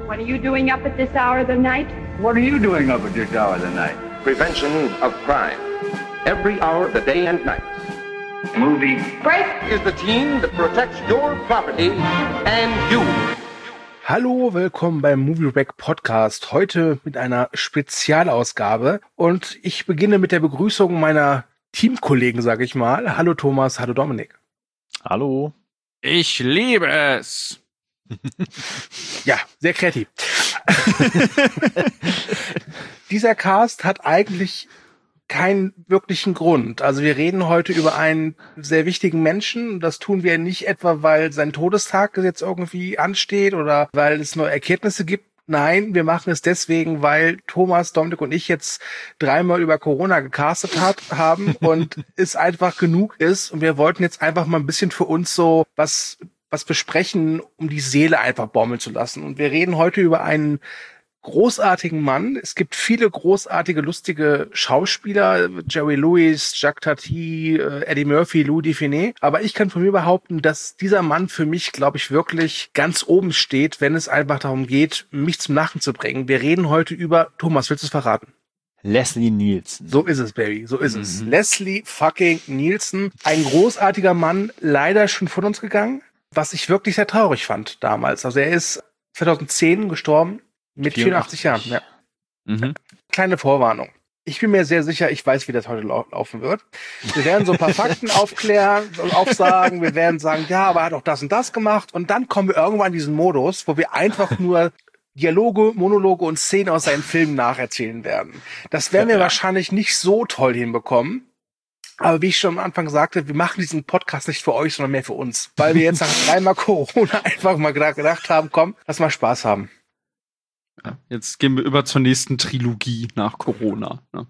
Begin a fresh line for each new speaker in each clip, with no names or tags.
What are you doing up at this hour of the night?
What are you doing up at this hour of the night?
Prevention of crime. Every hour of the day and night.
Movie
Break!
Is the team that protects your property and you.
Hallo, willkommen beim Movie Break Podcast. Heute mit einer Spezialausgabe. Und ich beginne mit der Begrüßung meiner Teamkollegen, sage ich mal. Hallo Thomas, hallo Dominik.
Hallo.
Ich liebe es.
Ja, sehr kreativ. Dieser Cast hat eigentlich keinen wirklichen Grund. Also wir reden heute über einen sehr wichtigen Menschen. Das tun wir nicht etwa, weil sein Todestag jetzt irgendwie ansteht oder weil es neue Erkenntnisse gibt. Nein, wir machen es deswegen, weil Thomas, Dominik und ich jetzt 3-mal über Corona gecastet haben und es einfach genug ist. Und wir wollten jetzt einfach mal ein bisschen für uns so was besprechen, um die Seele einfach baumeln zu lassen. Und wir reden heute über einen großartigen Mann. Es gibt viele großartige, lustige Schauspieler. Jerry Lewis, Jacques Tati, Eddie Murphy, Louis Define. Aber ich kann von mir behaupten, dass dieser Mann für mich, glaube ich, wirklich ganz oben steht, wenn es einfach darum geht, mich zum Lachen zu bringen. Wir reden heute über, Thomas, willst du es verraten?
Leslie Nielsen.
So ist es, Baby, so ist es. Leslie fucking Nielsen. Ein großartiger Mann, leider schon von uns gegangen, was ich wirklich sehr traurig fand damals. Also er ist 2010 gestorben. Mit 84 Jahren, ja. Kleine Vorwarnung. Ich bin mir sehr sicher, ich weiß, wie das heute laufen wird. Wir werden so ein paar Fakten aufsagen. Wir werden sagen, ja, aber er hat auch das und das gemacht. Und dann kommen wir irgendwann in diesen Modus, wo wir einfach nur Dialoge, Monologe und Szenen aus seinen Filmen nacherzählen werden. Das werden wir wahrscheinlich nicht so toll hinbekommen. Aber wie ich schon am Anfang sagte, wir machen diesen Podcast nicht für euch, sondern mehr für uns. Weil wir jetzt nach 3-mal Corona einfach mal gedacht haben, komm, lass mal Spaß haben.
Ja, jetzt gehen wir über zur nächsten Trilogie nach Corona. Ne?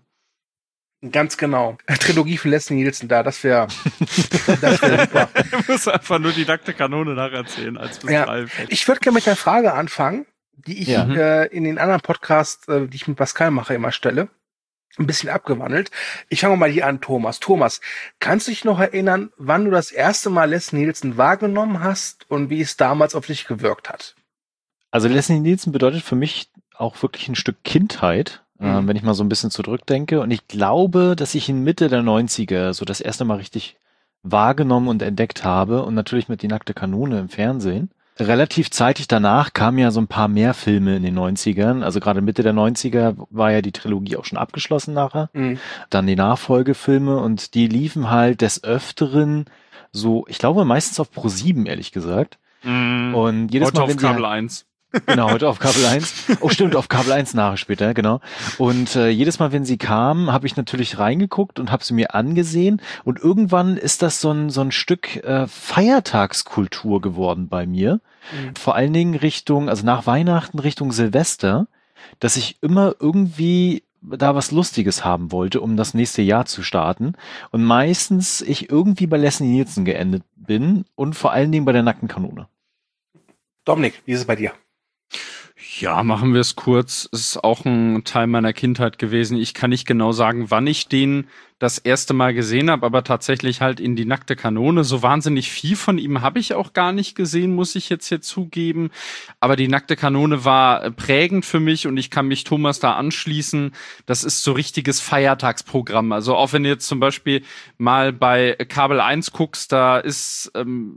Ganz genau. Trilogie für Leslie Nielsen da, das wäre super.
Du musst einfach nur die nackte Kanone nacherzählen als Beschreibung.
Ja. Ich würde gerne mit einer Frage anfangen, die ich in den anderen Podcasts, die ich mit Pascal mache, immer stelle. Ein bisschen abgewandelt. Ich fange mal hier an, Thomas. Thomas, kannst du dich noch erinnern, wann du das erste Mal Leslie Nielsen wahrgenommen hast und wie es damals auf dich gewirkt hat?
Also Leslie Nielsen bedeutet für mich auch wirklich ein Stück Kindheit, wenn ich mal so ein bisschen zurückdenke. Und ich glaube, dass ich in Mitte der 90er so das erste Mal richtig wahrgenommen und entdeckt habe. Und natürlich mit Die nackte Kanone im Fernsehen. Relativ zeitig danach kamen ja so ein paar mehr Filme in den 90ern. Also gerade Mitte der 90er war ja die Trilogie auch schon abgeschlossen nachher. Dann die Nachfolgefilme und die liefen halt des Öfteren so, ich glaube meistens auf ProSieben, ehrlich gesagt. Und jedes
heute
Mal, wenn
auf Kabel 1.
Genau, heute auf Kabel 1. Oh, stimmt, auf Kabel 1 nachher später, genau. Und jedes Mal, wenn sie kamen, habe ich natürlich reingeguckt und habe sie mir angesehen. Und irgendwann ist das so ein Stück Feiertagskultur geworden bei mir. Vor allen Dingen also nach Weihnachten Richtung Silvester, dass ich immer irgendwie da was Lustiges haben wollte, um das nächste Jahr zu starten. Und meistens ich irgendwie bei Leslie Nielsen geendet bin und vor allen Dingen bei der nackten Kanone.
Dominik, wie ist es bei dir?
Ja, machen wir es kurz. Es ist auch ein Teil meiner Kindheit gewesen. Ich kann nicht genau sagen, wann ich den das erste Mal gesehen habe, aber tatsächlich halt in Die nackte Kanone. So wahnsinnig viel von ihm habe ich auch gar nicht gesehen, muss ich jetzt hier zugeben. Aber Die nackte Kanone war prägend für mich und ich kann mich Thomas da anschließen. Das ist so richtiges Feiertagsprogramm. Also auch wenn du jetzt zum Beispiel mal bei Kabel 1 guckst, da ist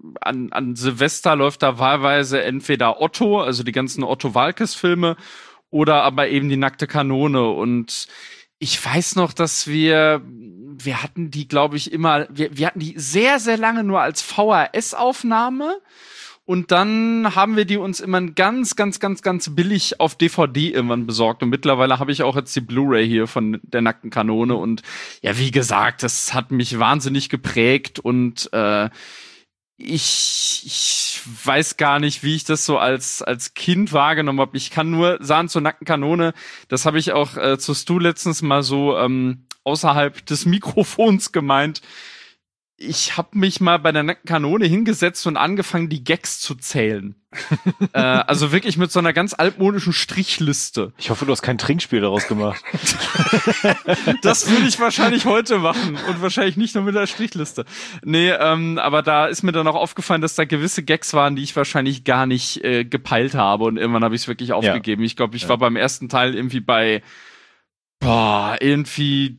an Silvester läuft da wahlweise entweder Otto, also die ganzen Otto-Waalkes-Filme, oder aber eben Die nackte Kanone. Und ich weiß noch, dass wir hatten die, glaube ich, immer, wir hatten die sehr, sehr lange nur als VHS-Aufnahme und dann haben wir die uns immer ganz, ganz, ganz, ganz billig auf DVD irgendwann besorgt und mittlerweile habe ich auch jetzt die Blu-ray hier von der nackten Kanone und ja, wie gesagt, das hat mich wahnsinnig geprägt und ich weiß gar nicht, wie ich das so als Kind wahrgenommen habe. Ich kann nur sagen zur nackten Kanone, das habe ich auch zu Stu letztens mal so außerhalb des Mikrofons gemeint. ich habe mich mal bei der nackten Kanone hingesetzt und angefangen, die Gags zu zählen. Also wirklich mit so einer ganz altmodischen Strichliste.
Ich hoffe, du hast kein Trinkspiel daraus gemacht.
Das würde ich wahrscheinlich heute machen und wahrscheinlich nicht nur mit der Strichliste. Nee, aber da ist mir dann auch aufgefallen, dass da gewisse Gags waren, die ich wahrscheinlich gar nicht gepeilt habe und irgendwann habe ich es wirklich aufgegeben. Ich glaube, ich war beim ersten Teil irgendwie bei irgendwie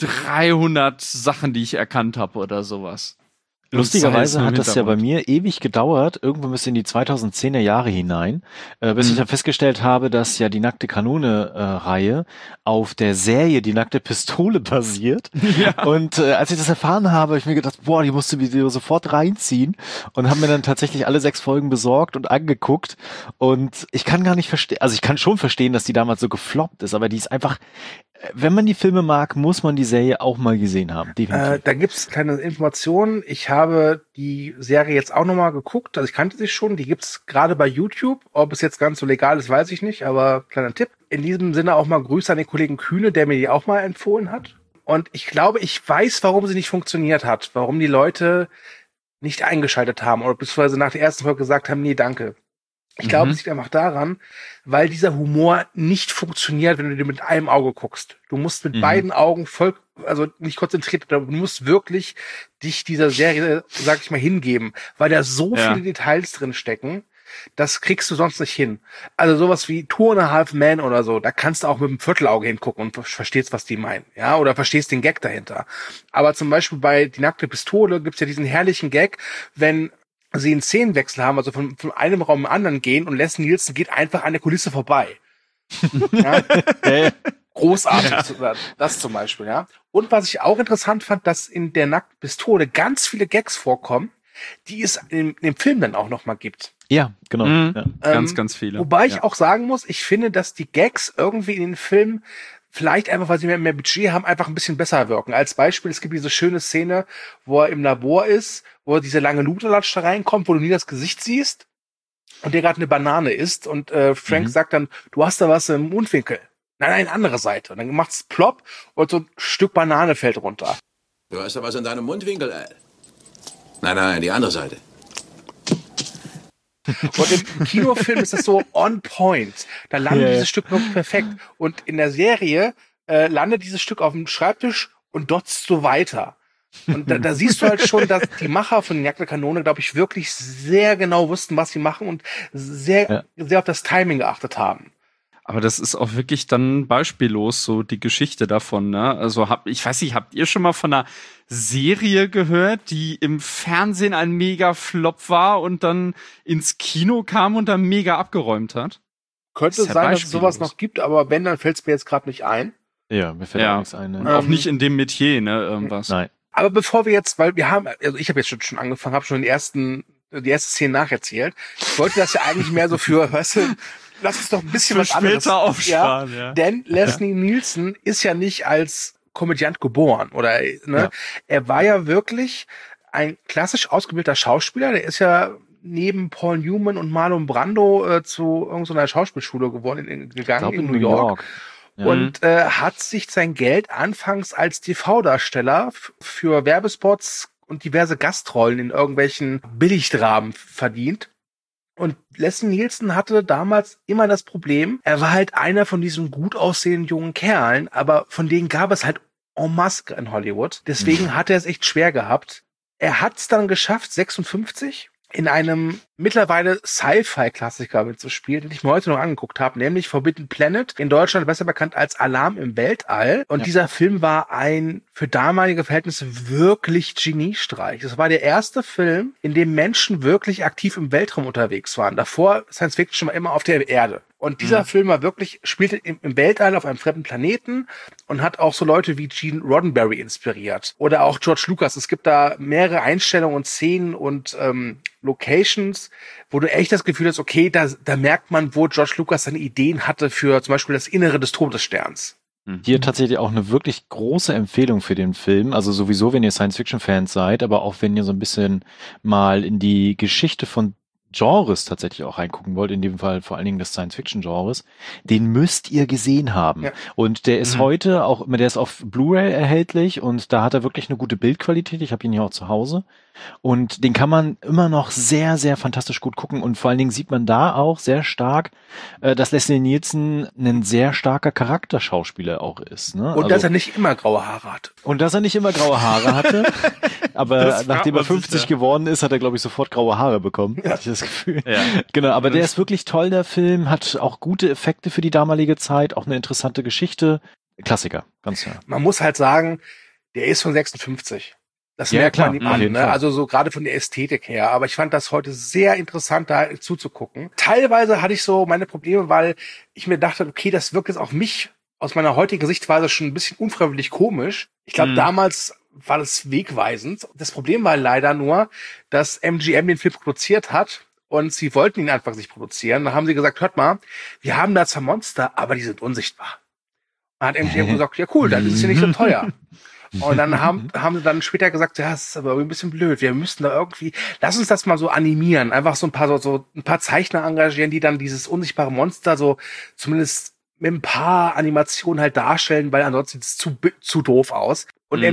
300 Sachen, die ich erkannt habe oder sowas.
Lustigerweise hat das ja bei mir ewig gedauert, irgendwann bis in die 2010er Jahre hinein, bis ich dann festgestellt habe, dass ja die Nackte Kanone-Reihe auf der Serie Die nackte Pistole basiert. Ja. Und als ich das erfahren habe, habe ich mir gedacht, boah, die musst du wieder sofort reinziehen und habe mir dann tatsächlich alle 6 Folgen besorgt und angeguckt. Und ich kann gar nicht verstehen, also ich kann schon verstehen, dass die damals so gefloppt ist, aber die ist einfach, wenn man die Filme mag, muss man die Serie auch mal gesehen haben. Definitiv.
Da gibt's kleine Informationen. Ich habe die Serie jetzt auch nochmal geguckt. Also ich kannte sie schon. Die gibt's gerade bei YouTube. Ob es jetzt ganz so legal ist, weiß ich nicht. Aber kleiner Tipp. In diesem Sinne auch mal Grüße an den Kollegen Kühne, der mir die auch mal empfohlen hat. Und ich glaube, ich weiß, warum sie nicht funktioniert hat. Warum die Leute nicht eingeschaltet haben. Oder beziehungsweise nach der ersten Folge gesagt haben, nee, danke. Ich glaube, es liegt einfach daran, weil dieser Humor nicht funktioniert, wenn du dir mit einem Auge guckst. Du musst mit beiden Augen nicht konzentriert, du musst wirklich dich dieser Serie, sag ich mal, hingeben, weil da so viele Details drin stecken, das kriegst du sonst nicht hin. Also sowas wie Two and a Half Men oder so, da kannst du auch mit dem Viertelauge hingucken und verstehst, was die meinen, ja, oder verstehst den Gag dahinter. Aber zum Beispiel bei Die nackte Pistole gibt's ja diesen herrlichen Gag, wenn sie einen Szenenwechsel haben, also von einem Raum in den anderen gehen und Leslie Nielsen geht einfach an der Kulisse vorbei. Ja? Großartig, das zum Beispiel, ja. Und was ich auch interessant fand, dass in der nackten Pistole ganz viele Gags vorkommen, die es in dem Film dann auch nochmal gibt.
Ja, genau. Ja.
Ganz viele.
Wobei ich auch sagen muss, ich finde, dass die Gags irgendwie in den Filmen vielleicht einfach, weil sie mehr Budget haben, einfach ein bisschen besser wirken. Als Beispiel, es gibt diese schöne Szene, wo er im Labor ist, wo er diese lange Luderlatsch da reinkommt, wo du nie das Gesicht siehst und der gerade eine Banane isst und Frank sagt dann, du hast da was im Mundwinkel. Nein, andere Seite. Und dann macht's plopp und so ein Stück Banane fällt runter.
Du hast da was in deinem Mundwinkel, ey. Nein, die andere Seite.
Und im Kinofilm ist das so on point. Da landet dieses Stück wirklich perfekt. Und in der Serie landet dieses Stück auf dem Schreibtisch und dotzt so weiter. Und da siehst du halt schon, dass die Macher von Nackte Kanone, glaube ich, wirklich sehr genau wussten, was sie machen und sehr auf das Timing geachtet haben.
Aber das ist auch wirklich dann beispiellos, so die Geschichte davon, ne? Also ich weiß nicht, habt ihr schon mal von einer Serie gehört, die im Fernsehen ein Mega-Flop war und dann ins Kino kam und dann mega abgeräumt hat?
Könnte sein, dass es sowas noch gibt, aber wenn, dann fällt es mir jetzt gerade nicht ein.
Ja, mir fällt auch nichts ein. Ne?
Auch nicht in dem Metier, ne, irgendwas.
Nein.
Aber bevor wir jetzt, weil wir haben, also ich habe jetzt schon angefangen, habe schon die erste Szene nacherzählt. Ich wollte das ja eigentlich mehr so für, weißt du, lass uns doch ein bisschen was anderes
aufsparen, ja.
Denn Leslie Nielsen ist ja nicht als Komödiant geboren, oder, ne? Ja. Er war ja wirklich ein klassisch ausgebildeter Schauspieler. Der ist ja neben Paul Newman und Marlon Brando zu irgendeiner Schauspielschule gegangen in New York. Ja. Und hat sich sein Geld anfangs als TV-Darsteller für Werbespots und diverse Gastrollen in irgendwelchen Billigdramen verdient. Und Leslie Nielsen hatte damals immer das Problem, er war halt einer von diesen gut aussehenden jungen Kerlen, aber von denen gab es halt en masse in Hollywood. Deswegen hat er es echt schwer gehabt. Er hat es dann geschafft, 56 in einem mittlerweile Sci-Fi-Klassiker mitzuspielen, den ich mir heute noch angeguckt habe, nämlich Forbidden Planet, in Deutschland besser bekannt als Alarm im Weltall. Und dieser Film war ein für damalige Verhältnisse wirklich Geniestreich. Das war der erste Film, in dem Menschen wirklich aktiv im Weltraum unterwegs waren. Davor Science Fiction war immer auf der Erde. Und dieser Film war wirklich, spielte im Weltall auf einem fremden Planeten und hat auch so Leute wie Gene Roddenberry inspiriert. Oder auch George Lucas. Es gibt da mehrere Einstellungen und Szenen und Locations, wo du echt das Gefühl hast, okay, da merkt man, wo George Lucas seine Ideen hatte für zum Beispiel das Innere des Todessterns.
Hier tatsächlich auch eine wirklich große Empfehlung für den Film. Also sowieso, wenn ihr Science-Fiction-Fans seid, aber auch wenn ihr so ein bisschen mal in die Geschichte von Genres tatsächlich auch reingucken wollt, in dem Fall vor allen Dingen des Science-Fiction-Genres, den müsst ihr gesehen haben. Ja. Und der ist heute auch, der ist auf Blu-ray erhältlich und da hat er wirklich eine gute Bildqualität. Ich habe ihn hier auch zu Hause. Und den kann man immer noch sehr, sehr fantastisch gut gucken. Und vor allen Dingen sieht man da auch sehr stark, dass Leslie Nielsen ein sehr starker Charakterschauspieler auch ist. Ne?
Und dass er nicht immer graue Haare hat.
Und dass er nicht immer graue Haare hatte. Aber nachdem er 50 geworden ist, hat er, glaube ich, sofort graue Haare bekommen. Ja. Hatte ich das Gefühl. Ja. Genau, aber der ist wirklich toll, der Film. Hat auch gute Effekte für die damalige Zeit. Auch eine interessante Geschichte. Klassiker, ganz klar.
Man muss halt sagen, der ist von 56. Das merkt man ihm an, ne? Also so gerade von der Ästhetik her. Aber ich fand das heute sehr interessant, da zuzugucken. Teilweise hatte ich so meine Probleme, weil ich mir dachte, okay, das wirkt jetzt auf mich aus meiner heutigen Sichtweise schon ein bisschen unfreiwillig komisch. Ich glaube, damals war das wegweisend. Das Problem war leider nur, dass MGM den Film produziert hat und sie wollten ihn einfach nicht produzieren. Da haben sie gesagt, hört mal, wir haben da zwar Monster, aber die sind unsichtbar. Da hat MGM gesagt, ja cool, dann ist es ja nicht so teuer. Und dann haben sie dann später gesagt, ja, das ist aber irgendwie ein bisschen blöd. Wir müssten da irgendwie, lass uns das mal so animieren. Einfach so ein paar Zeichner engagieren, die dann dieses unsichtbare Monster so zumindest mit ein paar Animationen halt darstellen, weil ansonsten sieht es zu doof aus. Und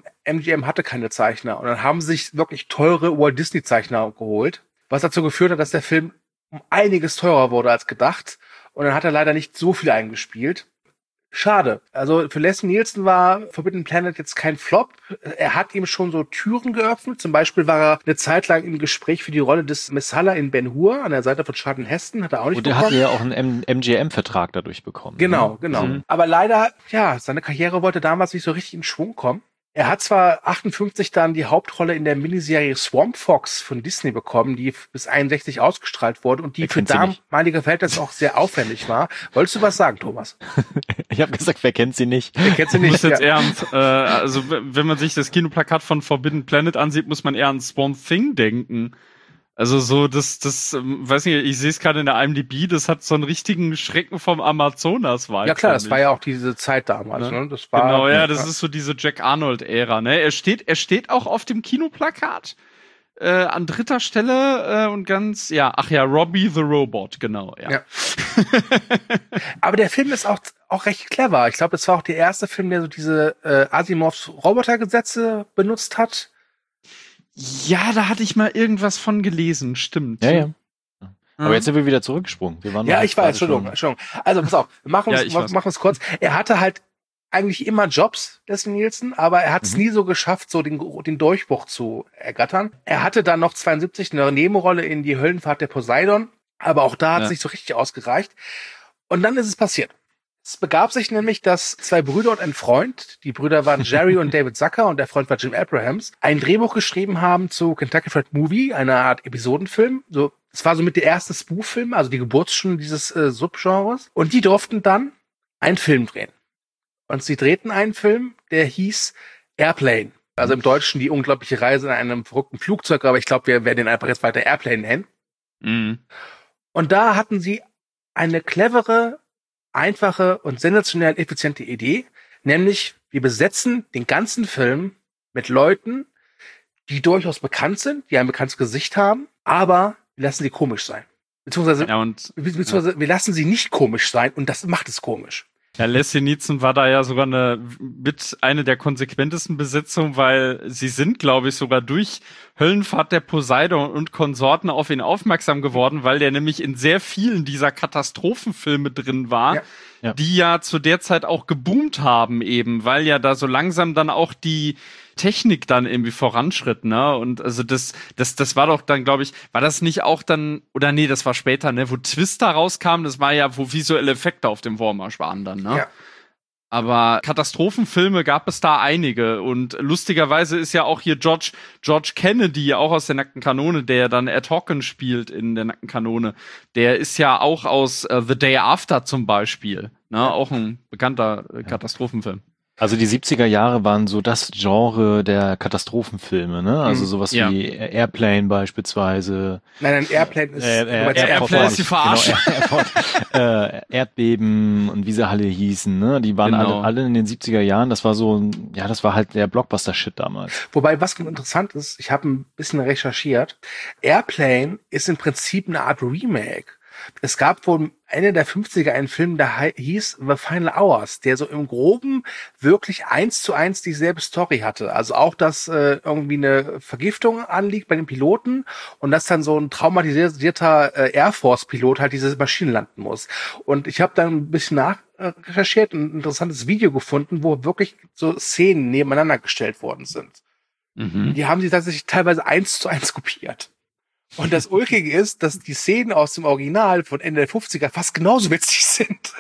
MGM hatte keine Zeichner. Und dann haben sie sich wirklich teure Walt Disney Zeichner geholt, was dazu geführt hat, dass der Film um einiges teurer wurde als gedacht. Und dann hat er leider nicht so viel eingespielt. Schade. Also für Leslie Nielsen war Forbidden Planet jetzt kein Flop. Er hat ihm schon so Türen geöffnet. Zum Beispiel war er eine Zeit lang im Gespräch für die Rolle des Messala in Ben-Hur an der Seite von Charlton Heston. Hat er auch nicht bekommen.
Und er hat ja auch einen MGM-Vertrag dadurch bekommen.
Genau. Aber leider, seine Karriere wollte damals nicht so richtig in Schwung kommen. Er hat zwar 58 dann die Hauptrolle in der Miniserie Swamp Fox von Disney bekommen, die bis 61 ausgestrahlt wurde und die für damalige Verhältnisse auch sehr aufwendig war. Wolltest du was sagen, Thomas?
Ich habe gesagt, wer kennt sie nicht?
Wer kennt sie nicht?
Muss jetzt eher also wenn man sich das Kinoplakat von Forbidden Planet ansieht, muss man eher an Swamp Thing denken. Also so, das, weiß nicht, ich sehe es gerade in der IMDb, das hat so einen richtigen Schrecken vom Amazonas-Vibe.
Ja klar, das war ja auch diese Zeit damals, ne? Das war,
genau, ja, das ist so diese Jack Arnold-Ära, ne? Er steht auch auf dem Kinoplakat an dritter Stelle und ganz, Robbie the Robot, genau, ja.
Aber der Film ist auch recht clever. Ich glaube, das war auch der erste Film, der so diese Asimovs Robotergesetze benutzt hat.
Ja, da hatte ich mal irgendwas von gelesen, stimmt.
Ja. Aber jetzt sind wir wieder zurückgesprungen.
Ich weiß, Entschuldigung. Also, pass auf, wir machen uns kurz. Er hatte halt eigentlich immer Jobs, Leslie Nielsen, aber er hat es nie so geschafft, so den Durchbruch zu ergattern. Er hatte dann noch 72 eine Nebenrolle in Die Höllenfahrt der Poseidon, aber auch da hat es nicht so richtig ausgereicht. Und dann ist es passiert. Es begab sich nämlich, dass zwei Brüder und ein Freund, die Brüder waren Jerry und David Zucker und der Freund war Jim Abrahams, ein Drehbuch geschrieben haben zu Kentucky Fried Movie, eine Art Episodenfilm. So, es war somit der erste Spoof-Film, also die Geburtsstunde dieses Subgenres. Und die durften dann einen Film drehen. Und sie drehten einen Film, der hieß Airplane. Also im Deutschen die unglaubliche Reise in einem verrückten Flugzeug, aber ich glaube, wir werden den einfach jetzt weiter Airplane nennen. Mhm. Und da hatten sie eine clevere, einfache und sensationell effiziente Idee, nämlich wir besetzen den ganzen Film mit Leuten, die durchaus bekannt sind, die ein bekanntes Gesicht haben, aber wir lassen sie komisch sein. Beziehungsweise wir lassen sie nicht komisch sein und das macht es komisch.
Ja, Leslie Nielsen war da ja sogar eine der konsequentesten Besetzungen, weil sie sind, glaube ich, sogar durch Höllenfahrt der Poseidon und Konsorten auf ihn aufmerksam geworden, weil der nämlich in sehr vielen dieser Katastrophenfilme drin war, die ja zu der Zeit auch geboomt haben eben, weil ja da so langsam dann auch die Technik dann irgendwie voranschritt, ne? Und also das war doch dann, glaube ich, war das nicht auch dann, oder nee, das war später, ne, wo Twister rauskam, das war ja, wo visuelle Effekte auf dem Vormarsch waren dann, ne? Ja. Aber Katastrophenfilme gab es da einige und lustigerweise ist ja auch hier George Kennedy, auch aus der Nackten Kanone, der dann Ed Hawkins spielt in der Nackten Kanone, der ist ja auch aus The Day After zum Beispiel, ne? Auch ein bekannter Katastrophenfilm.
Also die 70er Jahre waren so das Genre der Katastrophenfilme, ne? Also sowas
Ja.
wie Airplane beispielsweise.
Nein, Airplane ist,
Airplane ist die Verarsche.
Genau, Erdbeben und wie sie alle hießen, ne? Die waren
Genau.
alle in den 70er Jahren. Das war so, ja, das war halt der Blockbuster-Shit damals.
Wobei, was interessant ist, ich habe ein bisschen recherchiert. Airplane ist im Prinzip eine Art Remake. Es gab wohl Ende der 50er einen Film, der hieß The Final Hours, der so im Groben wirklich 1:1 dieselbe Story hatte. Also auch, dass irgendwie eine Vergiftung anliegt bei den Piloten und dass dann so ein traumatisierter Air Force-Pilot halt diese Maschine landen muss. Und ich habe dann ein bisschen nachrecherchiert und ein interessantes Video gefunden, wo wirklich so Szenen nebeneinander gestellt worden sind. Die haben sie tatsächlich teilweise 1:1 kopiert. Und das Ulkige ist, dass die Szenen aus dem Original von Ende der 50er fast genauso witzig sind.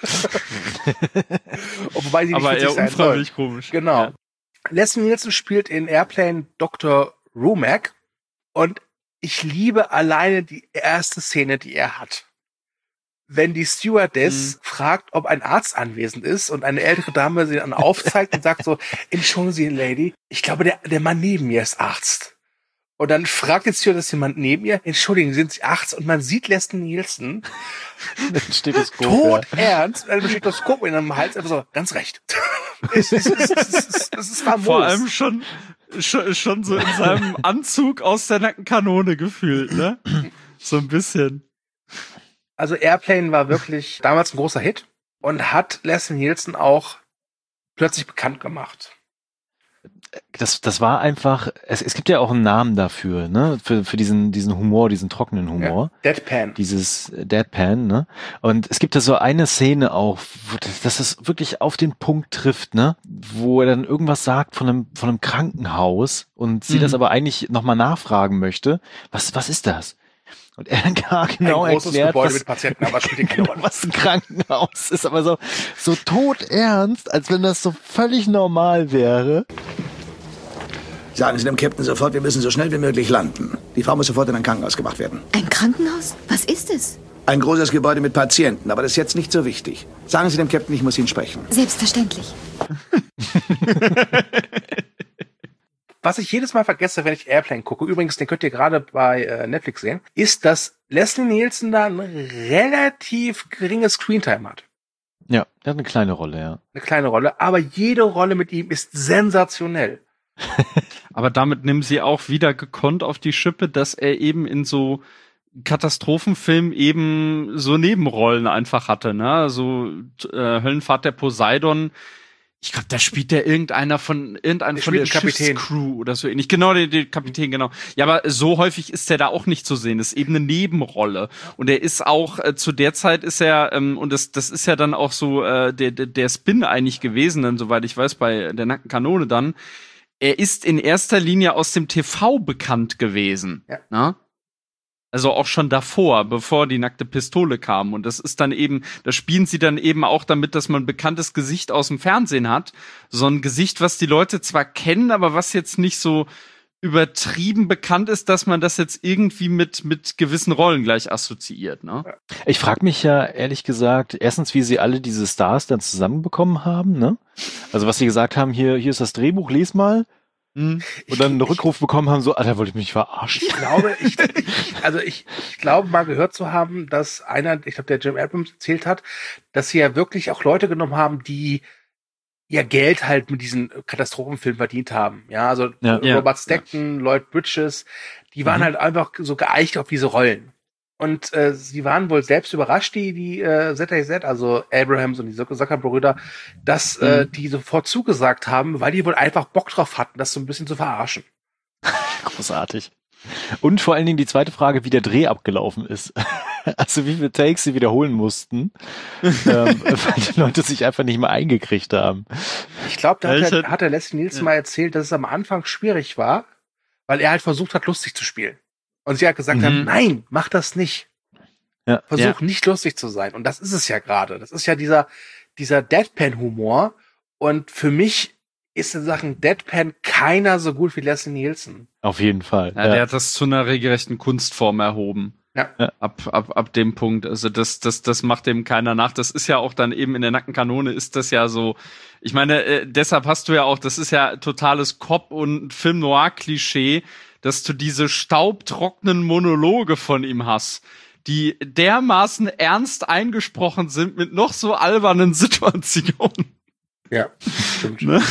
Wobei sie nicht
Aber
witzig
eher
sein
unfreiwillig
sollen.
komisch.
Genau.
Ja.
Leslie Nielsen spielt in Airplane Dr. Rumack und ich liebe alleine die erste Szene, die er hat. Wenn die Stewardess fragt, ob ein Arzt anwesend ist und eine ältere Dame sie dann aufzeigt und sagt so, entschuldigen Sie, Lady, ich glaube, der Mann neben mir ist Arzt. Und dann fragt jetzt jemand neben ihr, entschuldigen, sind Sie Arzt? Und man sieht Leslie Nielsen
Stethoskop.
todernst, mit einem Stethoskop in einem Hals, einfach so, ganz recht. Das ist famos.
Vor allem schon so in seinem Anzug aus der nackten Kanone gefühlt, ne? So ein bisschen.
Also Airplane war wirklich damals ein großer Hit und hat Leslie Nielsen auch plötzlich bekannt gemacht.
Das war einfach, es gibt ja auch einen Namen dafür, ne? Für diesen Humor, diesen trockenen Humor.
Ja, Deadpan.
Dieses Deadpan, ne? Und es gibt da so eine Szene auch, wo das es wirklich auf den Punkt trifft, ne? Wo er dann irgendwas sagt von einem Krankenhaus und sie das aber eigentlich nochmal nachfragen möchte. Was ist das? Und er dann gar genau
ein großes
erklärt,
Gebäude mit Patienten, aber spielt keine Rolle.
was ein Krankenhaus ist, aber so todernst, als wenn das so völlig normal wäre.
Sagen Sie dem Captain sofort, wir müssen so schnell wie möglich landen. Die Frau muss sofort in ein Krankenhaus gebracht werden.
Ein Krankenhaus? Was ist es?
Ein großes Gebäude mit Patienten, aber das ist jetzt nicht so wichtig. Sagen Sie dem Captain, ich muss ihn sprechen.
Selbstverständlich.
Was ich jedes Mal vergesse, wenn ich Airplane gucke, übrigens, den könnt ihr gerade bei Netflix sehen, ist, dass Leslie Nielsen da ein relativ geringes Screentime hat.
Ja, der hat eine kleine Rolle, ja.
Eine kleine Rolle, aber jede Rolle mit ihm ist sensationell.
Aber damit nehmen sie auch wieder gekonnt auf die Schippe, dass er eben in so Katastrophenfilmen eben so Nebenrollen einfach hatte, ne? So Höllenfahrt der Poseidon. Ich glaube, da spielt der irgendeiner von der Schiffscrew oder so ähnlich. Genau, der Kapitän, genau. Ja, aber so häufig ist der da auch nicht zu sehen. Das ist eben eine Nebenrolle. Und er ist auch, zu der Zeit ist er, und das ist ja dann auch so der Spin eigentlich gewesen, dann, soweit ich weiß, bei der nackten Kanone dann. Er ist in erster Linie aus dem TV bekannt gewesen. Ja. Na? Also auch schon davor, bevor die nackte Pistole kam. Und das ist dann eben, da spielen sie dann eben auch damit, dass man ein bekanntes Gesicht aus dem Fernsehen hat. So ein Gesicht, was die Leute zwar kennen, aber was jetzt nicht so übertrieben bekannt ist, dass man das jetzt irgendwie mit gewissen Rollen gleich assoziiert, ne?
Ich frage mich ja ehrlich gesagt, erstens, wie sie alle diese Stars dann zusammenbekommen haben, ne? Also was sie gesagt haben, hier ist das Drehbuch, les mal. Und dann einen Rückruf bekommen haben, so, Alter, wollte ich mich verarschen?
Ich glaube, mal gehört zu haben, dass ich glaube, der Jim Abrams erzählt hat, dass sie ja wirklich auch Leute genommen haben, die ihr Geld halt mit diesen Katastrophenfilmen verdient haben. Ja, also Robert Stackton, Lloyd Bridges, die waren halt einfach so geeicht auf diese Rollen. Und sie waren wohl selbst überrascht, die ZAZ, also Abrahams und die Zucker-Brüder, dass die sofort zugesagt haben, weil die wohl einfach Bock drauf hatten, das so ein bisschen zu verarschen.
Großartig. Und vor allen Dingen die zweite Frage, wie der Dreh abgelaufen ist. Also wie viele Takes sie wiederholen mussten, weil die Leute sich einfach nicht mehr eingekriegt haben.
Ich glaube, da hat der Leslie Nielsen mal erzählt, dass es am Anfang schwierig war, weil er halt versucht hat, lustig zu spielen. Und sie hat gesagt, nein, mach das nicht. Ja. Versuch nicht lustig zu sein. Und das ist es ja gerade. Das ist ja dieser Deadpan-Humor. Und für mich ist in Sachen Deadpan keiner so gut wie Leslie Nielsen.
Auf jeden Fall.
Ja, der hat das zu einer regelrechten Kunstform erhoben. Ab dem Punkt. Also das macht dem keiner nach. Das ist ja auch dann eben in der nackten Kanone ist das ja so. Ich meine, deshalb hast du ja auch, das ist ja totales Cop- und Film-Noir-Klischee, dass du diese staubtrockenen Monologe von ihm hast, die dermaßen ernst eingesprochen sind mit noch so albernen Situationen.
Ja, stimmt.
Ne?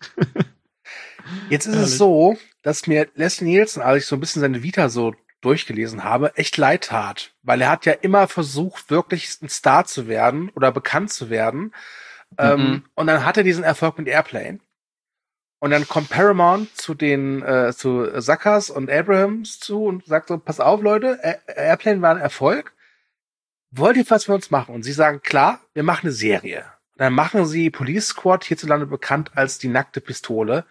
Jetzt ist es so, dass mir Leslie Nielsen, als ich so ein bisschen seine Vita so durchgelesen habe, echt leid tat. Weil er hat ja immer versucht, wirklich ein Star zu werden oder bekannt zu werden. Und dann hat er diesen Erfolg mit Airplane. Und dann kommt Paramount zu Sackers und Abrahams zu und sagt so, pass auf, Leute, Airplane war ein Erfolg. Wollt ihr was für uns machen? Und sie sagen, klar, wir machen eine Serie. Und dann machen sie Police Squad, hierzulande bekannt als die nackte Pistole.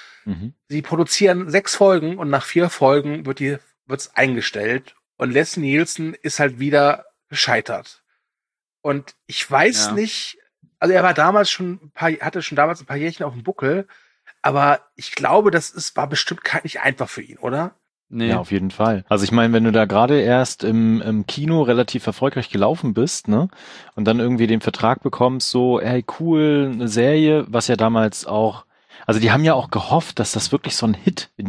Sie produzieren 6 Folgen und nach 4 Folgen wird's eingestellt. Und Leslie Nielsen ist halt wieder gescheitert. Und ich weiß nicht, also er war damals hatte schon damals ein paar Jährchen auf dem Buckel, aber ich glaube, war bestimmt nicht einfach für ihn, oder?
Nee.
Ja, auf jeden Fall. Also ich meine, wenn du da gerade erst im Kino relativ erfolgreich gelaufen bist, ne, und dann irgendwie den Vertrag bekommst, so, hey, cool, eine Serie, was ja damals auch, also die haben ja auch gehofft, dass das wirklich so ein Hit in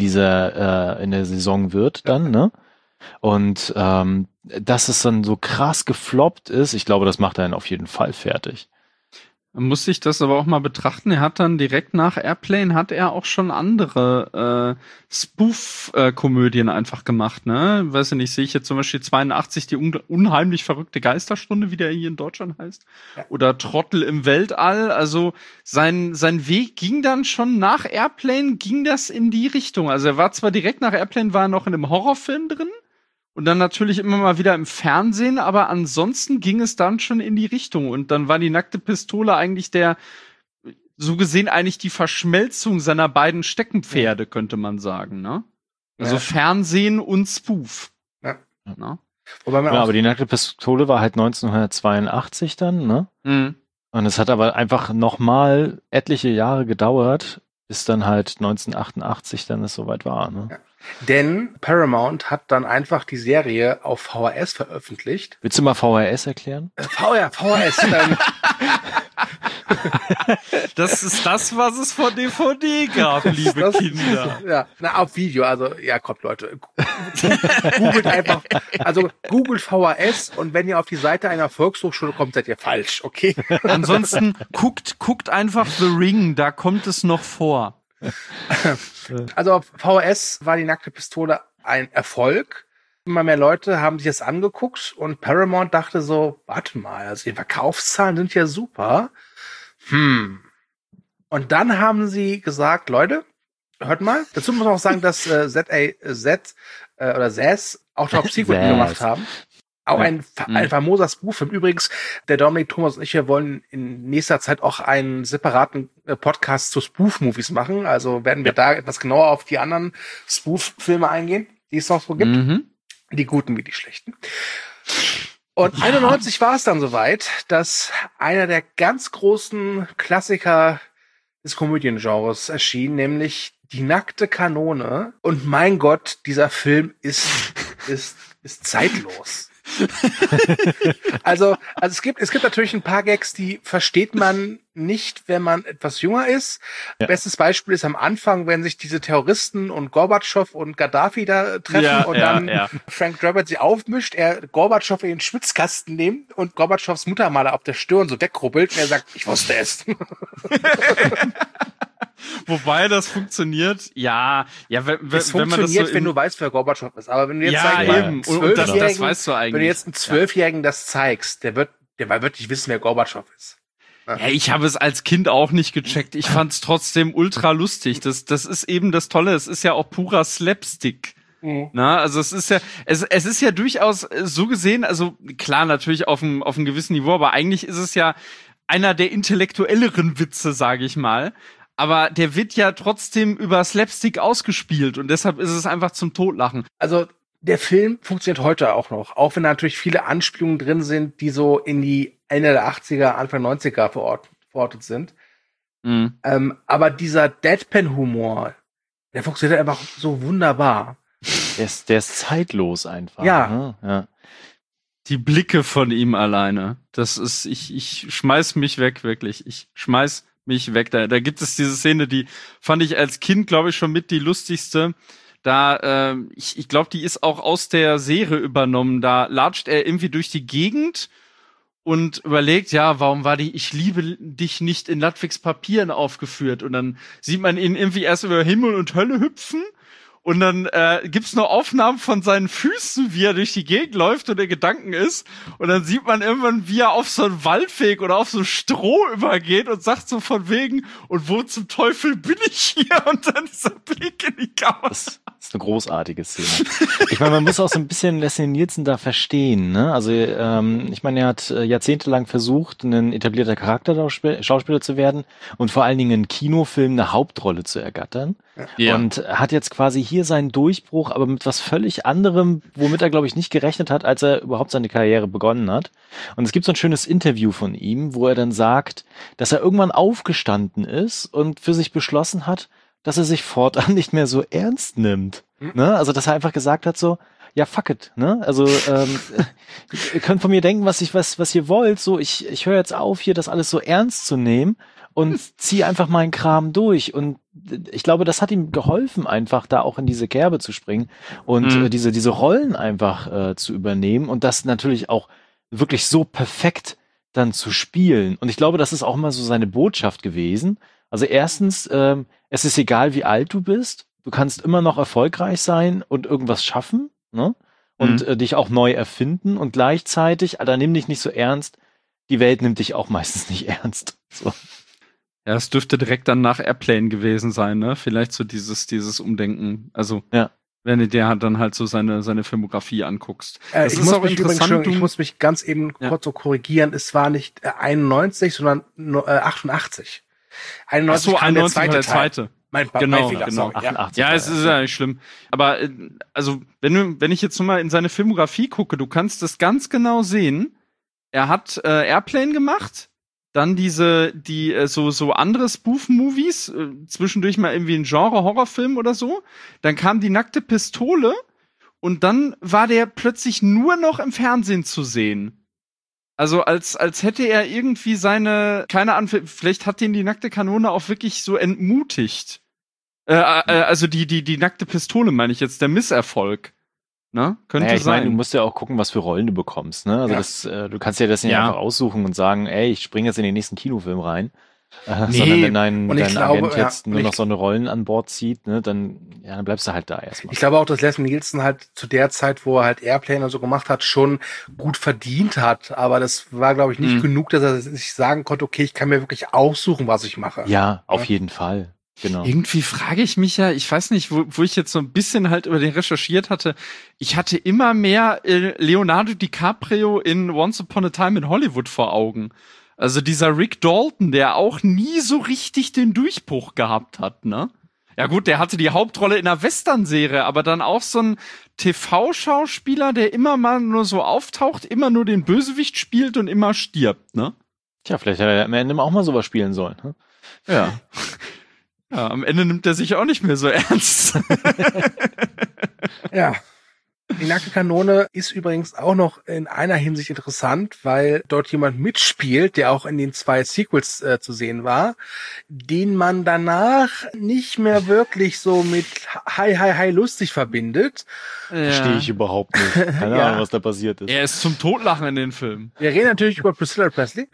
der Saison wird dann, ne? Und dass es dann so krass gefloppt ist, ich glaube, das macht einen auf jeden Fall fertig.
Man muss sich das aber auch mal betrachten. Er hat dann direkt nach Airplane hat er auch schon andere Spoof-Komödien einfach gemacht, ne? Weiß ich nicht, sehe ich jetzt zum Beispiel 82 die unheimlich verrückte Geisterstunde, wie der hier in Deutschland heißt. Ja. Oder Trottel im Weltall. Also sein Weg ging dann schon nach Airplane, ging das in die Richtung. Also er war zwar direkt nach Airplane, war er noch in einem Horrorfilm drin. Und dann natürlich immer mal wieder im Fernsehen, aber ansonsten ging es dann schon in die Richtung. Und dann war die nackte Pistole eigentlich so gesehen eigentlich die Verschmelzung seiner beiden Steckenpferde, könnte man sagen, ne? Also Fernsehen und Spoof.
Ja.
Ne?
Aber die nackte Pistole war halt 1982 dann, ne?
Mhm.
Und es hat aber einfach nochmal etliche Jahre gedauert, bis dann halt 1988 dann es soweit war, ne?
Ja. Denn Paramount hat dann einfach die Serie auf VHS veröffentlicht.
Willst du mal VHS erklären?
VHS.
Das ist das, was es vor DVD gab, liebe Kinder.
Ja, auf Video. Also, ja, kommt, Leute. Googelt einfach, also googelt VHS und wenn ihr auf die Seite einer Volkshochschule kommt, seid ihr falsch, okay?
Ansonsten guckt einfach The Ring, da kommt es noch vor.
Also auf VHS war die nackte Pistole ein Erfolg. Immer mehr Leute haben sich das angeguckt und Paramount dachte so, warte mal, also die Verkaufszahlen sind ja super. Und dann haben sie gesagt, Leute, hört mal, dazu muss man auch sagen, dass ZAZ auch Top Secret gemacht haben. Auch ein famoser Spoof-Film. Übrigens, der Dominik, Thomas und ich, wir wollen in nächster Zeit auch einen separaten Podcast zu Spoof-Movies machen. Also werden wir da etwas genauer auf die anderen Spoof-Filme eingehen, die es noch so gibt. Die guten wie die schlechten. Und 91 war es dann soweit, dass einer der ganz großen Klassiker des Komödiengenres erschien, nämlich Die nackte Kanone. Und mein Gott, dieser Film ist zeitlos. Also es gibt natürlich ein paar Gags, die versteht man nicht, wenn man etwas jünger ist. Ja. Bestes Beispiel ist am Anfang, wenn sich diese Terroristen und Gorbatschow und Gaddafi da treffen und dann Frank Drebin sie aufmischt, er Gorbatschow in den Schwitzkasten nimmt und Gorbatschows Muttermaler auf der Stirn so wegrubbelt und er sagt, ich wusste es.
Wobei das funktioniert,
es funktioniert, wenn du weißt, wer Gorbatschow ist. Aber wenn du jetzt
das weißt du eigentlich.
Wenn du jetzt einem 12-Jährigen das zeigst, der wird nicht wissen, wer Gorbatschow ist.
Ja, ich habe es als Kind auch nicht gecheckt. Ich fand es trotzdem ultra lustig. Das ist eben das Tolle. Es ist ja auch purer Slapstick. Na, also es ist ja durchaus so gesehen, also klar, natürlich auf einem gewissen Niveau, aber eigentlich ist es ja einer der intellektuelleren Witze, sage ich mal. Aber der wird ja trotzdem über Slapstick ausgespielt und deshalb ist es einfach zum Totlachen.
Also der Film funktioniert heute auch noch, auch wenn da natürlich viele Anspielungen drin sind, die so in die Ende der 80er, Anfang 90er verortet sind. Aber dieser Deadpan-Humor, der funktioniert einfach so wunderbar.
Der ist zeitlos einfach.
Ja.
Ne? Ja.
Die Blicke von ihm alleine. Das ist, ich schmeiß mich weg, wirklich. Ich schmeiß mich weg. Da gibt es diese Szene, die fand ich als Kind, glaube ich, schon mit die lustigste. Da, ich glaube, die ist auch aus der Serie übernommen. Da latscht er irgendwie durch die Gegend und überlegt, ja, warum war die Ich liebe dich nicht in Ludwigs Papieren aufgeführt? Und dann sieht man ihn irgendwie erst über Himmel und Hölle hüpfen. Und dann gibt's noch Aufnahmen von seinen Füßen, wie er durch die Gegend läuft und der Gedanken ist. Und dann sieht man irgendwann, wie er auf so einen Waldweg oder auf so Stroh übergeht und sagt so von wegen, und wo zum Teufel bin ich hier? Und dann dieser Blick in die Kamera.
Das ist eine großartige Szene. Ich meine, man muss auch so ein bisschen Leslie Nielsen da verstehen, ne? Also, ich meine, er hat jahrzehntelang versucht, ein etablierter Charakterschauspieler zu werden und vor allen Dingen in Kinofilmen eine Hauptrolle zu ergattern.
Ja.
Und hat jetzt quasi hier seinen Durchbruch, aber mit was völlig anderem, womit er, glaube ich, nicht gerechnet hat, als er überhaupt seine Karriere begonnen hat. Und es gibt so ein schönes Interview von ihm, wo er dann sagt, dass er irgendwann aufgestanden ist und für sich beschlossen hat, dass er sich fortan nicht mehr so ernst nimmt. Ne? Also, dass er einfach gesagt hat so, ja, fuck it, ne? Also, ihr könnt von mir denken, was ihr wollt, so, ich höre jetzt auf, hier das alles so ernst zu nehmen und zieh einfach meinen Kram durch. Und ich glaube, das hat ihm geholfen, einfach da auch in diese Kerbe zu springen und diese Rollen einfach zu übernehmen und das natürlich auch wirklich so perfekt dann zu spielen. Und ich glaube, das ist auch immer so seine Botschaft gewesen. Also erstens, es ist egal, wie alt du bist, du kannst immer noch erfolgreich sein und irgendwas schaffen, ne? Und dich auch neu erfinden und gleichzeitig, Alter, nimm dich nicht so ernst, die Welt nimmt dich auch meistens nicht ernst. So.
Ja, es dürfte direkt dann nach Airplane gewesen sein, ne? Vielleicht so dieses Umdenken. Also,
ja.
Wenn du dir dann halt so seine Filmografie anguckst.
Ich muss mich ganz eben kurz so korrigieren. Es war nicht 91, sondern 88. 91 kam der zweite. Mein Fehler,
genau.
Sorry.
88, ja, es ist ja nicht schlimm. Aber also, wenn ich jetzt mal in seine Filmografie gucke, du kannst das ganz genau sehen. Er hat Airplane gemacht, dann so andere Spoof-Movies, zwischendurch mal irgendwie ein Genre-Horrorfilm oder so. Dann kam Die nackte Pistole und dann war der plötzlich nur noch im Fernsehen zu sehen. Also als hätte er irgendwie keine Ahnung, vielleicht hat ihn Die nackte Kanone auch wirklich so entmutigt. Also die nackte Pistole meine ich jetzt, der Misserfolg. Ne? Könnte
ich
sein.
meine, du musst ja auch gucken, was für Rollen du bekommst. Ne? Also du kannst ja das nicht einfach aussuchen und sagen, ey, ich springe jetzt in den nächsten Kinofilm rein. Sondern wenn dein Agent jetzt nur noch so eine Rollen an Bord zieht, ne, dann bleibst du halt da erstmal.
Ich glaube auch, dass Leslie Nielsen halt zu der Zeit, wo er halt Airplane und so gemacht hat, schon gut verdient hat. Aber das war, glaube ich, nicht genug, dass er sich sagen konnte, okay, ich kann mir wirklich aussuchen, was ich mache.
Ja, auf jeden Fall. Genau.
Irgendwie frage ich mich ja, ich weiß nicht, wo ich jetzt so ein bisschen halt über den recherchiert hatte, ich hatte immer mehr Leonardo DiCaprio in Once Upon a Time in Hollywood vor Augen. Also dieser Rick Dalton, der auch nie so richtig den Durchbruch gehabt hat, ne? Ja gut, der hatte die Hauptrolle in einer Western-Serie, aber dann auch so ein TV-Schauspieler, der immer mal nur so auftaucht, immer nur den Bösewicht spielt und immer stirbt, ne?
Tja, vielleicht hätte er am Ende auch mal sowas spielen sollen, ne?
Ja. Ja, am Ende nimmt er sich auch nicht mehr so ernst.
Ja. Die nackte Kanone ist übrigens auch noch in einer Hinsicht interessant, weil dort jemand mitspielt, der auch in den 2 Sequels zu sehen war, den man danach nicht mehr wirklich so mit Hi lustig verbindet.
Verstehe ich überhaupt nicht. Keine Ahnung, was da passiert ist.
Er ist zum Totlachen in den Filmen.
Wir reden natürlich über Priscilla Presley.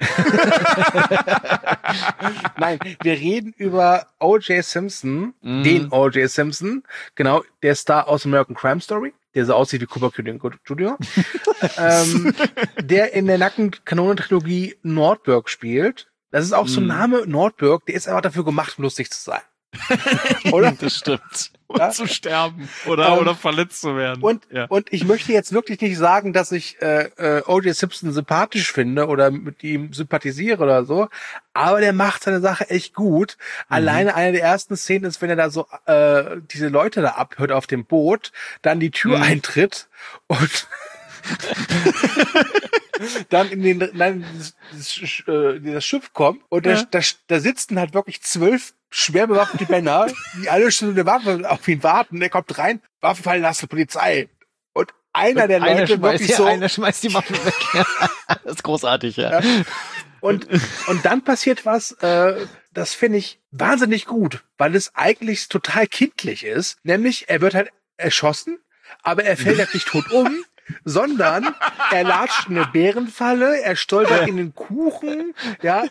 Nein, wir reden über O.J. Simpson, den O.J. Simpson, genau, der Star aus American Crime Story, der so aussieht wie Cuba Gooding Jr., der in der nackten Kanonen-Trilogie Nordberg spielt. Das ist auch so ein Name, Nordberg, der ist einfach dafür gemacht, um lustig zu sein. Oder?
Das stimmt.
Und zu sterben oder verletzt zu werden.
Und ich möchte jetzt wirklich nicht sagen, dass ich O.J. Simpson sympathisch finde oder mit ihm sympathisiere oder so, aber der macht seine Sache echt gut. Alleine eine der ersten Szenen ist, wenn er da so diese Leute da abhört auf dem Boot, dann die Tür eintritt und dann das Schiff kommt und da sitzen halt wirklich 12 schwer bewaffnete Männer, die alle schon eine Waffe auf ihn warten. Der kommt rein, Waffen fallen lassen, Polizei. Und einer der Leute wirklich so...
Einer schmeißt die Waffe weg. Das ist großartig, ja.
Und dann passiert was, das finde ich wahnsinnig gut, weil es eigentlich total kindlich ist. Nämlich, er wird halt erschossen, aber er fällt halt nicht tot um, sondern er latscht in eine Bärenfalle, er stolpert in den Kuchen, ja,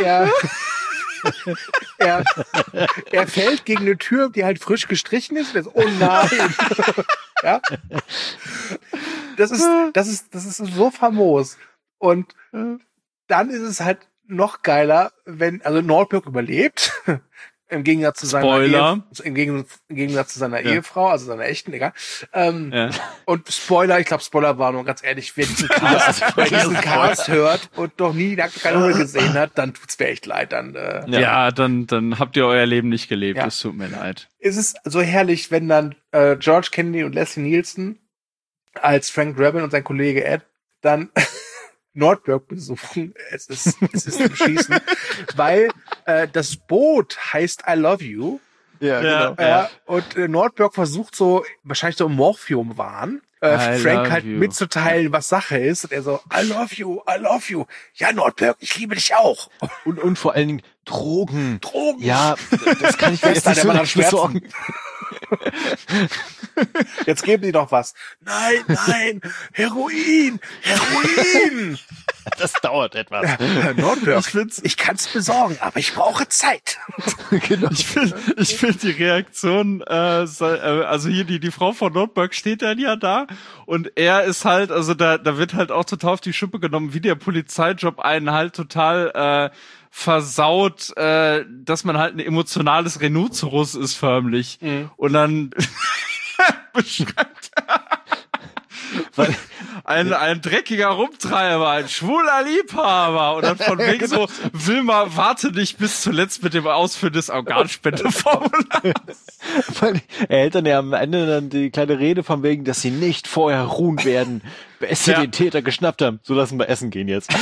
er fällt gegen eine Tür, die halt frisch gestrichen ist. Oh nein. Ja. Das ist so famos. Und dann ist es halt noch geiler, also Nordberg überlebt. Im Gegensatz zu seiner Ehefrau, also seiner echten, egal. Und Spoiler, ich glaube, Spoilerwarnung, ganz ehrlich, wer diesen Cast hört und noch nie die Kanone gesehen hat, dann tut's mir echt leid. Dann
habt ihr euer Leben nicht gelebt.
Ja.
Es tut mir leid.
Es ist so herrlich, wenn dann George Kennedy und Leslie Nielsen als Frank Drebin und sein Kollege Ed dann Nordberg besuchen. Es ist zum Schießen, weil das Boot heißt I Love You.
Ja, genau.
Und Nordberg versucht wahrscheinlich so Morphium-Wahn, Frank halt mitzuteilen, was Sache ist. Und er so, I love you, I love you. Ja, Nordberg, ich liebe dich auch.
Und vor allen Dingen Drogen. Ja, das kann ich mir jetzt
nicht
so besorgen.
Jetzt geben die doch was. Nein, Heroin.
Das dauert etwas.
Nordberg, ich kann's besorgen, aber ich brauche Zeit.
Genau. Ich finde die Reaktion, also hier die Frau von Nordberg steht dann ja da und er ist halt, also da wird halt auch total auf die Schippe genommen, wie der Polizeijob einen halt total versaut, dass man halt ein emotionales Rhinoceros ist förmlich. Mhm. Und dann beschreibt ein dreckiger Rumtreiber, ein schwuler Liebhaber und dann von wegen so, Wilma, warte nicht bis zuletzt mit dem Ausfüllen des Organspendeformulars.
Er hält dann ja am Ende dann die kleine Rede von wegen, dass sie nicht vorher ruhen werden, bis sie den Täter geschnappt haben. So lassen wir essen gehen jetzt.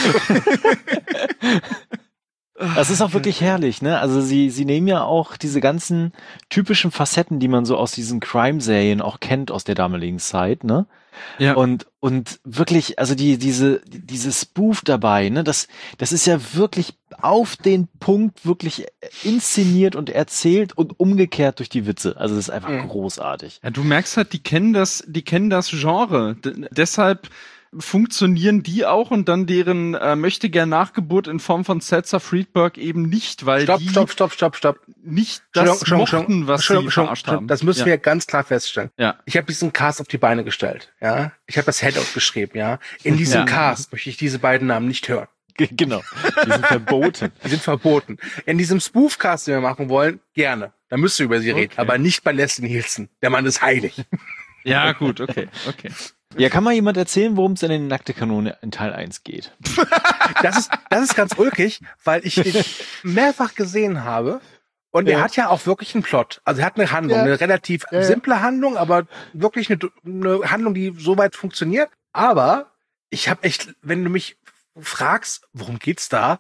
Das ist auch wirklich herrlich, ne? Also sie nehmen ja auch diese ganzen typischen Facetten, die man so aus diesen Crime-Serien auch kennt aus der damaligen Zeit, ne? Ja. Und wirklich, also diese Spoof dabei, ne? Das ist ja wirklich auf den Punkt wirklich inszeniert und erzählt und umgekehrt durch die Witze. Also das ist einfach großartig.
Ja, du merkst halt, die kennen das Genre. Deshalb funktionieren die auch und dann deren Möchtegern-Nachgeburt in Form von Setzer Friedberg eben nicht, weil
Stopp.
nicht das mochten, was sie verarscht haben.
Das müssen wir ganz klar feststellen.
Ja.
Ich habe diesen Cast auf die Beine gestellt. Ja, ich habe das Handout geschrieben. Ja, in diesem Cast möchte ich diese beiden Namen nicht hören.
Genau, die sind verboten.
Die sind verboten. In diesem Spoof-Cast, den wir machen wollen, gerne. Da müsst ihr über sie reden, aber nicht bei Leslie Nielsen. Der Mann ist heilig.
Ja, gut, okay.
Ja, kann mal jemand erzählen, worum es in der Nackte Kanone in Teil 1 geht?
Das ist ganz ulkig, weil ich ihn mehrfach gesehen habe und er hat ja auch wirklich einen Plot. Also er hat eine Handlung, eine relativ simple Handlung, aber wirklich eine Handlung, die soweit funktioniert. Aber ich habe echt, wenn du mich fragst, worum geht's da?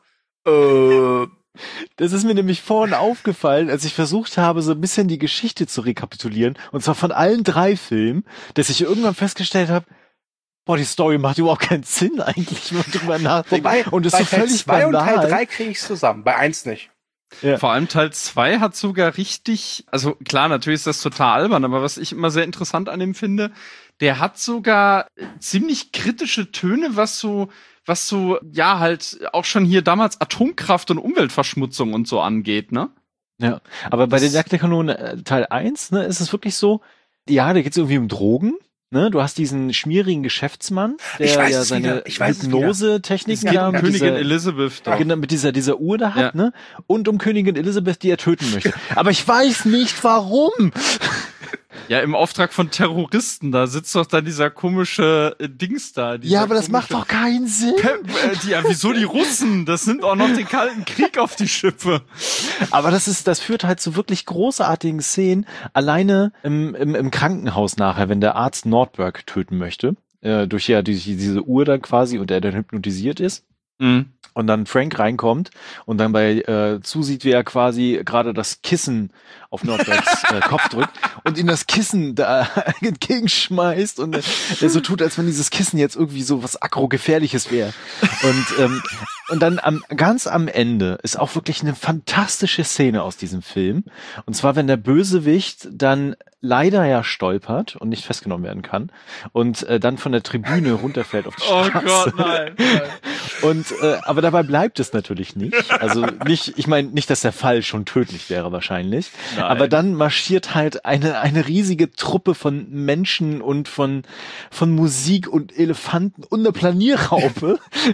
Das ist mir nämlich vorhin aufgefallen, als ich versucht habe, so ein bisschen die Geschichte zu rekapitulieren, und zwar von allen 3 Filmen, dass ich irgendwann festgestellt habe, die Story macht überhaupt keinen Sinn eigentlich, wenn man drüber nachdenkt.
Wobei,
und das
bei
ist so völlig
Teil 2 und
banal.
Teil 3 kriege ich zusammen, bei 1 nicht.
Ja.
Vor allem Teil 2 hat sogar richtig, also klar, natürlich ist das total albern, aber was ich immer sehr interessant an dem finde, der hat sogar ziemlich kritische Töne, was so, ja, halt auch schon hier damals Atomkraft und Umweltverschmutzung und so angeht, ne?
Ja, aber bei der Nackte Kanone Teil 1, ne, ist es wirklich so, ja, da geht's irgendwie um Drogen, ne? Du hast diesen schmierigen Geschäftsmann, der ja seine Hypnose-Techniken da mit
Königin Elizabeth da.
Genau, mit dieser Uhr da hat, ne? Und um Königin Elizabeth, die er töten möchte. Aber ich weiß nicht, warum.
Ja, im Auftrag von Terroristen, da sitzt doch dann dieser komische Dings da.
Ja, aber das macht doch keinen Sinn.
Wieso die Russen? Das nimmt auch noch den Kalten Krieg auf die Schippe.
Aber das führt halt zu wirklich großartigen Szenen, alleine im Krankenhaus nachher, wenn der Arzt Nordberg töten möchte, durch diese Uhr dann quasi und er dann hypnotisiert ist. Mhm. Und dann Frank reinkommt und dann zusieht, wie er quasi gerade das Kissen auf Nordbergs Kopf drückt. und ihm das Kissen da entgegenschmeißt und er so tut, als wenn dieses Kissen jetzt irgendwie so was aggro-gefährliches wäre. Und dann ganz am Ende ist auch wirklich eine fantastische Szene aus diesem Film. Und zwar, wenn der Bösewicht dann leider ja stolpert und nicht festgenommen werden kann und dann von der Tribüne runterfällt auf die Straße.
Oh Gott, nein.
Und aber dabei bleibt es natürlich nicht. Also nicht, ich meine nicht, dass der Fall schon tödlich wäre wahrscheinlich. Nein. Aber dann marschiert halt eine riesige Truppe von Menschen und von Musik und Elefanten und eine Planierraupe.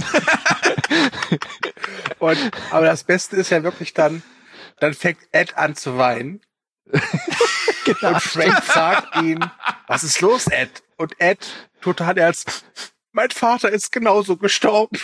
Aber das Beste ist ja wirklich dann fängt Ed an zu weinen. Genau. Und Frank fragt ihn, was ist los, Ed? Und Ed, total ernst, mein Vater ist genauso gestorben.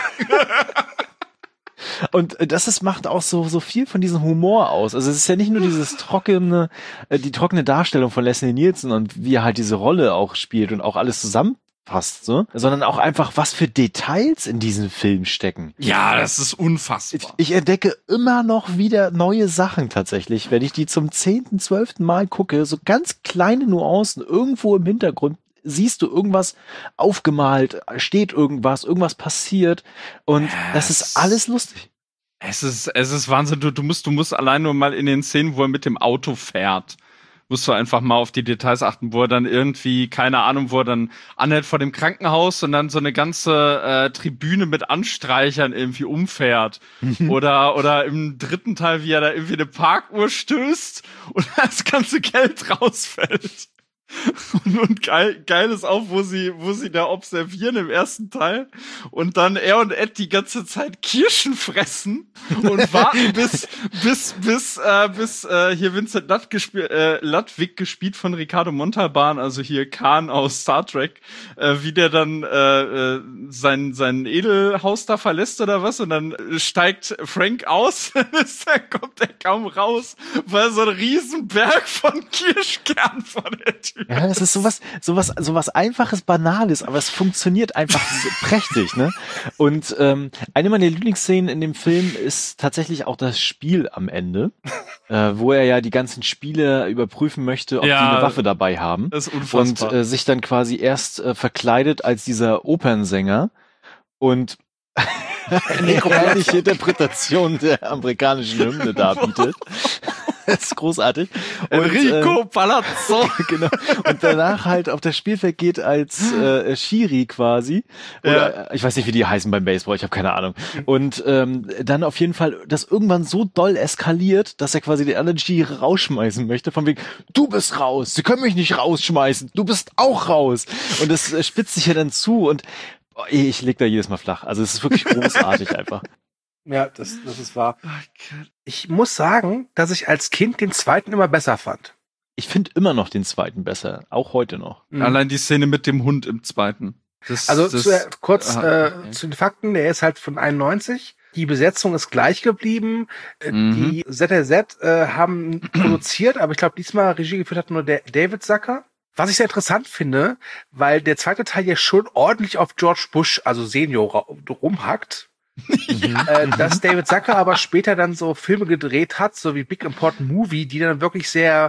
Und macht auch so viel von diesem Humor aus. Also es ist ja nicht nur die trockene Darstellung von Leslie Nielsen und wie er halt diese Rolle auch spielt und auch alles zusammenfasst, so, sondern auch einfach, was für Details in diesem Film stecken.
Ja, das ist unfassbar.
Ich entdecke immer noch wieder neue Sachen tatsächlich, wenn ich die zum 10., 12. Mal gucke, so ganz kleine Nuancen irgendwo im Hintergrund. Siehst du irgendwas aufgemalt, steht irgendwas passiert und das ist alles lustig.
Es ist Wahnsinn. Du musst allein nur mal in den Szenen, wo er mit dem Auto fährt, musst du einfach mal auf die Details achten, wo er dann irgendwie, keine Ahnung, wo er dann anhält vor dem Krankenhaus und dann so eine ganze Tribüne mit Anstreichern irgendwie umfährt. Oder im dritten Teil, wie er da irgendwie eine Parkuhr stößt und das ganze Geld rausfällt. Und geil ist auch, wo sie da observieren im ersten Teil und dann er und Ed die ganze Zeit Kirschen fressen und warten bis hier Vincent Ludwig gespielt von Ricardo Montalban, also hier Khan aus Star Trek, wie der dann sein Edelhaus da verlässt oder was und dann steigt Frank aus, dann kommt er kaum raus, weil so ein Riesenberg von Kirschkernen vor der Tür.
Ja, das ist sowas Einfaches, Banales, aber es funktioniert einfach so prächtig, ne? Und eine meiner Lieblingsszenen in dem Film ist tatsächlich auch das Spiel am Ende, wo er ja die ganzen Spiele überprüfen möchte, ob die eine Waffe dabei haben.
Das ist unfassbar.
Und sich dann quasi erst verkleidet als dieser Opernsänger und eine ähnliche Interpretation der amerikanischen Hymne darbietet. Das ist großartig.
Enrico Palazzo.
Genau. Und danach halt auf das Spielfeld geht als Schiri quasi. Oder ich weiß nicht, wie die heißen beim Baseball, ich habe keine Ahnung. Und dann auf jeden Fall das irgendwann so doll eskaliert, dass er quasi den anderen Schiri rausschmeißen möchte. Von wegen, du bist raus, sie können mich nicht rausschmeißen, du bist auch raus. Und das spitzt sich ja dann zu und ich leg da jedes Mal flach. Also es ist wirklich großartig einfach.
Ja, das ist wahr. Ich muss sagen, dass ich als Kind den zweiten immer besser fand.
Ich finde immer noch den zweiten besser, auch heute noch.
Allein die Szene mit dem Hund im zweiten.
Zu den Fakten, der ist halt von 91. Die Besetzung ist gleich geblieben. Die ZZ haben produziert, aber ich glaube, diesmal Regie geführt hat nur der David Zucker. Was ich sehr interessant finde, weil der zweite Teil ja schon ordentlich auf George Bush, also Senior, rumhackt. Dass David Zucker aber später dann so Filme gedreht hat, so wie Big Important Movie, die dann wirklich sehr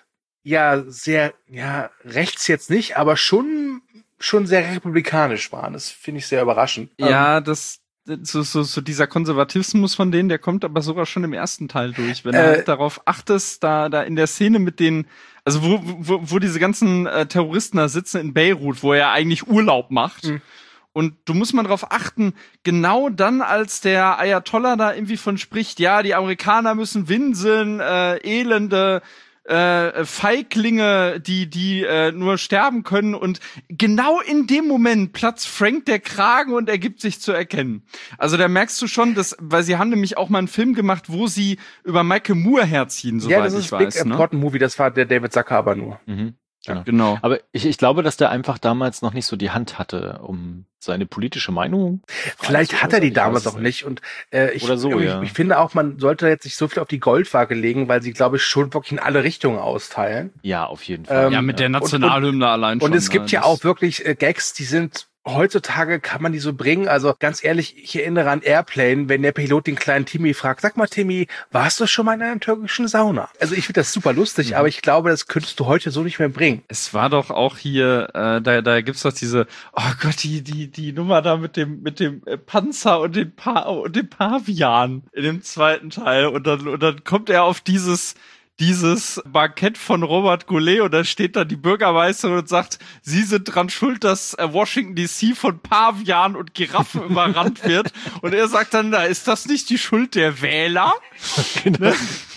rechts jetzt nicht, aber schon sehr republikanisch waren. Das finde ich sehr überraschend.
Ja, so dieser Konservatismus von denen, der kommt aber sogar schon im ersten Teil durch. Wenn du halt darauf achtest, da in der Szene mit den, also wo diese ganzen Terroristen da sitzen in Beirut, wo er eigentlich Urlaub macht. Und du musst mal drauf achten, genau dann, als der Ayatollah da irgendwie von spricht, ja, die Amerikaner müssen winseln, elende Feiglinge, die nur sterben können. Und genau in dem Moment platzt Frank der Kragen und er gibt sich zu erkennen. Also da merkst du schon, weil sie haben nämlich auch mal einen Film gemacht, wo sie über Michael Moore herziehen, soweit ich weiß.
Ja, das ist Big Important Movie, das war der David Zucker aber nur.
Genau. Aber ich glaube, dass der einfach damals noch nicht so die Hand hatte, um seine politische Meinung.
Vielleicht hat er die damals auch nicht. Und ich finde auch, man sollte jetzt nicht so viel auf die Goldwaage legen, weil sie, glaube ich, schon wirklich in alle Richtungen austeilen.
Ja, auf jeden Fall.
Mit der Nationalhymne allein schon.
Und es gibt ja auch wirklich Gags, die sind heutzutage kann man die so bringen. Also ganz ehrlich, ich erinnere an Airplane, wenn der Pilot den kleinen Timmy fragt, sag mal Timmy, warst du schon mal in einer türkischen Sauna? Also ich finde das super lustig, aber ich glaube, das könntest du heute so nicht mehr bringen.
Es war doch auch hier, da gibt's doch diese, oh Gott, die Nummer da mit dem Panzer und dem Pavian in dem zweiten Teil und dann kommt er auf dieses Bankett von Robert Goulet und da steht dann die Bürgermeisterin und sagt, sie sind dran schuld, dass Washington DC von Pavian und Giraffen überrannt wird. Und er sagt dann, na, ist das nicht die Schuld der Wähler?
Genau.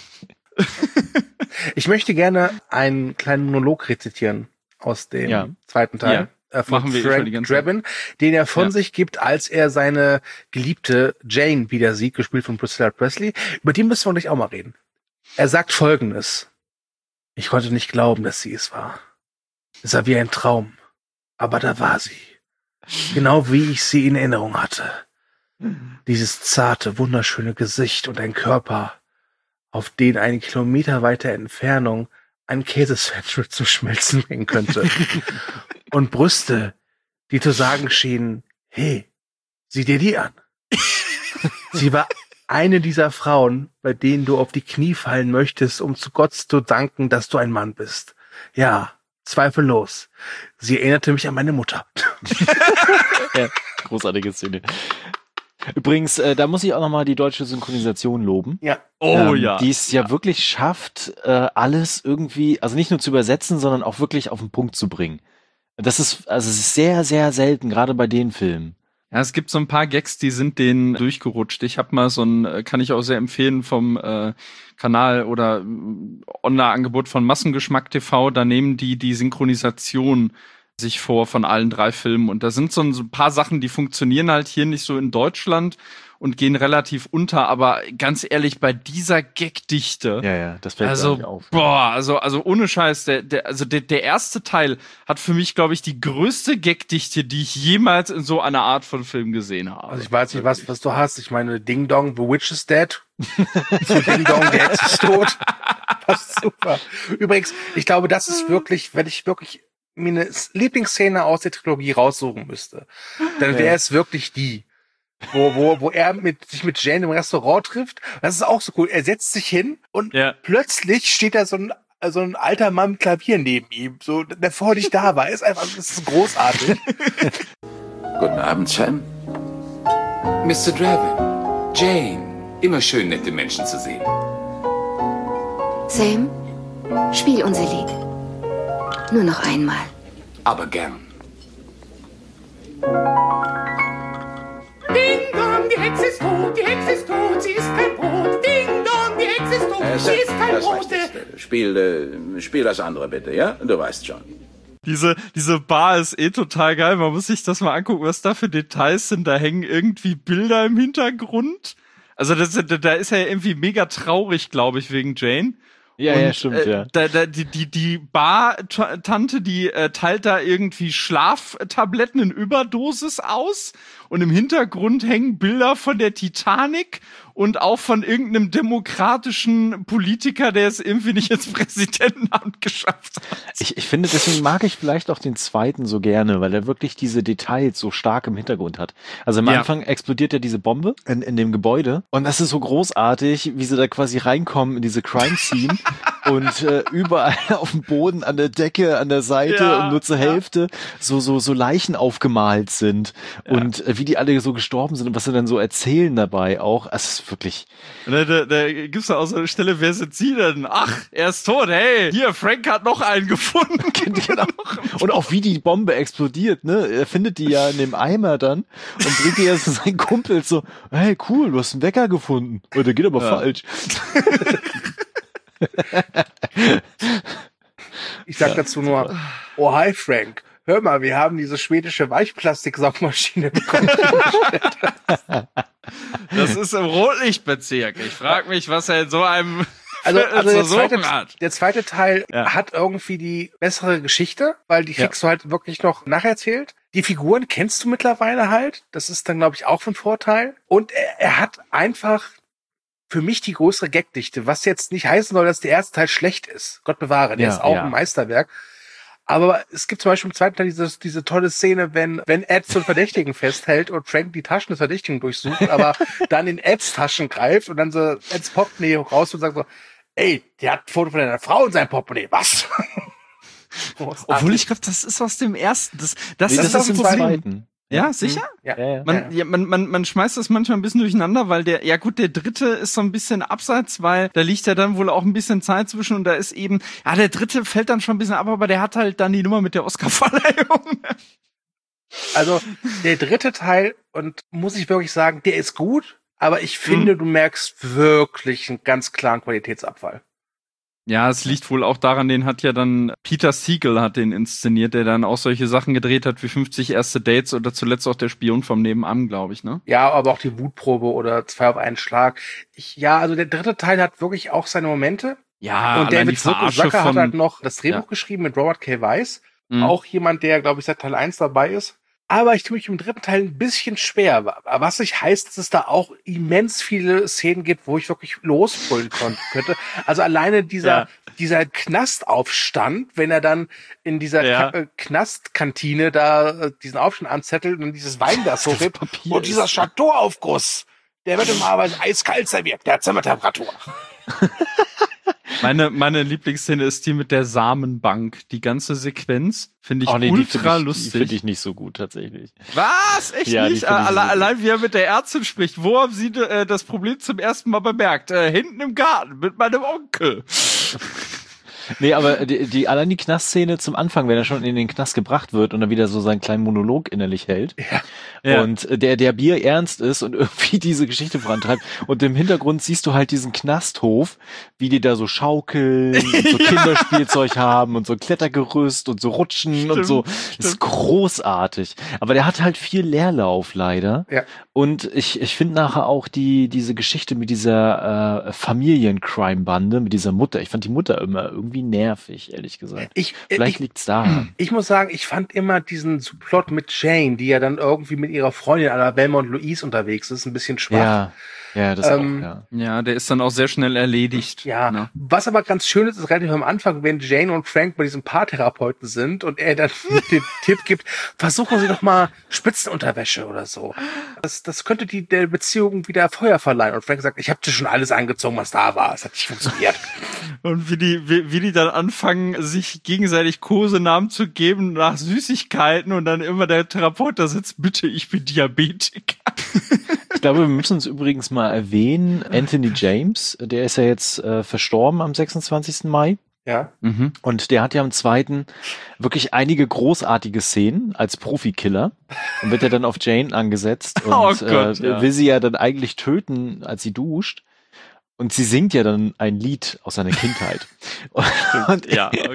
Ich möchte gerne einen kleinen Monolog rezitieren aus dem zweiten Teil. Von Frank Drebin, den er von sich gibt, als er seine Geliebte Jane wieder sieht, gespielt von Priscilla Presley. Über die müssen wir gleich auch mal reden. Er sagt Folgendes. Ich konnte nicht glauben, dass sie es war. Es war wie ein Traum. Aber da war sie. Genau wie ich sie in Erinnerung hatte. Dieses zarte, wunderschöne Gesicht und ein Körper, auf den eine kilometerweite Entfernung ein Käsesandwich zu schmelzen bringen könnte. Und Brüste, die zu sagen schienen, hey, sieh dir die an. Sie war eine dieser Frauen, bei denen du auf die Knie fallen möchtest, um zu Gott zu danken, dass du ein Mann bist. Ja, zweifellos. Sie erinnerte mich an meine Mutter.
Ja, großartige Szene. Übrigens, da muss ich auch nochmal die deutsche Synchronisation loben.
Ja.
Die es ja wirklich schafft, alles irgendwie, also nicht nur zu übersetzen, sondern auch wirklich auf den Punkt zu bringen. Das ist sehr, sehr selten, gerade bei den Filmen.
Ja, es gibt so ein paar Gags, die sind denen durchgerutscht. Ich habe mal kann ich auch sehr empfehlen vom Kanal oder Online-Angebot von Massengeschmack TV, da nehmen die Synchronisation sich vor von allen 3 Filmen. Und da sind so ein paar Sachen, die funktionieren halt hier nicht so in Deutschland und gehen relativ unter, aber ganz ehrlich, bei dieser Gagdichte.
Ja, das fällt gar nicht auf.
Also ohne Scheiß, der erste Teil hat für mich, glaube ich, die größte Gagdichte, die ich jemals in so einer Art von Film gesehen habe.
Also ich weiß nicht, was du hast. Ich meine, Ding Dong, The Witch is Dead. So Ding Dong, der Ex ist tot. Passt super. Übrigens, ich glaube, das ist wirklich, wenn ich wirklich mir eine Lieblingsszene aus der Trilogie raussuchen müsste, dann wäre es wirklich die. Wo er sich mit Jane im Restaurant trifft. Das ist auch so cool. Er setzt sich hin und plötzlich steht da so ein alter Mann mit Klavier neben ihm, so, der vorher nicht da war. Das ist großartig.
Guten Abend, Sam. Mr. Drebin. Jane. Immer schön, nette Menschen zu sehen.
Sam, spiel unser Lied. Nur noch einmal.
Aber gern.
Ding dong, die Hexe ist tot, sie ist kein Brot. Ding dong, die Hexe ist tot, sie ist kein Brot.
Spiel das andere bitte, ja? Du weißt schon.
Diese Bar ist total geil. Man muss sich das mal angucken, was da für Details sind. Da hängen irgendwie Bilder im Hintergrund. Also da ist er ja irgendwie mega traurig, glaube ich, wegen Jane.
Ja, stimmt, ja.
Die Bar-Tante, die teilt da irgendwie Schlaftabletten in Überdosis aus und im Hintergrund hängen Bilder von der Titanic und auch von irgendeinem demokratischen Politiker, der es irgendwie nicht ins Präsidentenamt geschafft hat.
Ich finde, deswegen mag ich vielleicht auch den zweiten so gerne, weil er wirklich diese Details so stark im Hintergrund hat. Also am Anfang explodiert ja diese Bombe in dem Gebäude und das ist so großartig, wie sie da quasi reinkommen in diese Crime-Scene und überall auf dem Boden, an der Decke, an der Seite und nur zur Hälfte so Leichen aufgemalt sind und wie die alle so gestorben sind und was sie dann so erzählen dabei auch. Es ist wirklich...
Da gibt's da auch so eine Stelle, wer sind Sie denn? Ach, er ist tot, hey, hier, Frank hat noch einen gefunden.
Genau. Und auch wie die Bombe explodiert, ne? Er findet die ja in dem Eimer dann und bringt die ja so seinen Kumpel so, hey, cool, du hast einen Wecker gefunden. Oh, der geht aber falsch.
Ich sag dazu nur, oh hi Frank, hör mal, wir haben diese schwedische Weichplastiksaugmaschine bekommen.
Das ist im Rotlichtbezirk. Ich frage mich, was er in so einem
also der zweite Teil hat irgendwie die bessere Geschichte, weil die kriegst du halt wirklich noch nacherzählt. Die Figuren kennst du mittlerweile halt. Das ist dann, glaube ich, auch von Vorteil. Und er hat einfach für mich die größere Gagdichte, was jetzt nicht heißen soll, dass der erste Teil schlecht ist. Gott bewahre, der ist auch ein Meisterwerk. Aber es gibt zum Beispiel im zweiten Teil diese tolle Szene, wenn Ed so einen Verdächtigen festhält und Frank die Taschen des Verdächtigen durchsucht, aber dann in Eds Taschen greift und dann so Eds Portemonnaie raus und sagt so, ey, der hat ein Foto von deiner Frau in seinem Portemonnaie, was?
Obwohl ich glaube, das ist aus dem ersten. Das
ist aus dem
zweiten. Ja, sicher?
Ja.
Man schmeißt das manchmal ein bisschen durcheinander, weil der dritte ist so ein bisschen abseits, weil da liegt ja dann wohl auch ein bisschen Zeit zwischen und da ist eben, der dritte fällt dann schon ein bisschen ab, aber der hat halt dann die Nummer mit der Oscar-Verleihung.
Also, der dritte Teil, und muss ich wirklich sagen, der ist gut, aber ich finde, du merkst wirklich einen ganz klaren Qualitätsabfall.
Ja, es liegt wohl auch daran, den hat ja dann Peter Siegel hat den inszeniert, der dann auch solche Sachen gedreht hat wie 50 erste Dates oder zuletzt auch der Spion vom Nebenan, glaube ich, ne?
Ja, aber auch die Wutprobe oder 2 auf einen Schlag. Also der dritte Teil hat wirklich auch seine Momente.
Ja,
und David Zucker hat halt noch das Drehbuch geschrieben mit Robert K. Weiss. Auch jemand, der, glaube ich, seit Teil 1 dabei ist. Aber ich tue mich im dritten Teil ein bisschen schwer. Was nicht heißt, dass es da auch immens viele Szenen gibt, wo ich wirklich losbrüllen könnte. Also alleine dieser Knastaufstand, wenn er dann in dieser Knastkantine da diesen Aufstand anzettelt und dieses Weinglas hochhebt und dieser Chateauaufguss, der wird normalerweise eiskalt serviert, der Zimmertemperatur.
Meine Lieblingsszene ist die mit der Samenbank. Die ganze Sequenz finde ich ultra lustig.
Die finde ich nicht so gut, tatsächlich.
Was? Echt nicht? Allein wie er mit der Ärztin spricht. Wo haben Sie das Problem zum ersten Mal bemerkt? Hinten im Garten mit meinem Onkel.
Nee, aber allein die Knastszene zum Anfang, wenn er schon in den Knast gebracht wird und dann wieder so seinen kleinen Monolog innerlich hält. Ja. Und der Bier ernst ist und irgendwie diese Geschichte vorantreibt. Und im Hintergrund siehst du halt diesen Knasthof, wie die da so schaukeln und so Kinderspielzeug haben und so Klettergerüst und so rutschen und so. Das ist großartig. Aber der hat halt viel Leerlauf leider. Ja. Und ich finde nachher auch diese Geschichte mit dieser Familiencrime-Bande, mit dieser Mutter. Ich fand die Mutter immer irgendwie nervig, ehrlich gesagt. Vielleicht liegt's daran.
Ich muss sagen, ich fand immer diesen Plot mit Jane, die ja dann irgendwie mit ihrer Freundin Annabelle und Louise unterwegs ist, ein bisschen schwach.
Ja, das auch, ja.
Ja, der ist dann auch sehr schnell erledigt.
Ja, ne? Was aber ganz schön ist relativ am Anfang, wenn Jane und Frank bei diesem Paartherapeuten sind und er dann den Tipp gibt, versuchen Sie doch mal Spitzenunterwäsche oder so. Das könnte der Beziehung wieder Feuer verleihen. Und Frank sagt, ich habe dir schon alles angezogen, was da war. Es hat nicht funktioniert.
Und wie die dann anfangen, sich gegenseitig Kosenamen zu geben nach Süßigkeiten und dann immer der Therapeut da sitzt, bitte, ich bin Diabetiker.
Ich glaube, wir müssen uns übrigens mal erwähnen, Anthony James, der ist ja jetzt verstorben am 26. Mai.
Ja.
Und der hat ja am 2. wirklich einige großartige Szenen als Profikiller und wird ja dann auf Jane angesetzt und will sie ja dann eigentlich töten, als sie duscht. Und sie singt ja dann ein Lied aus seiner Kindheit. Und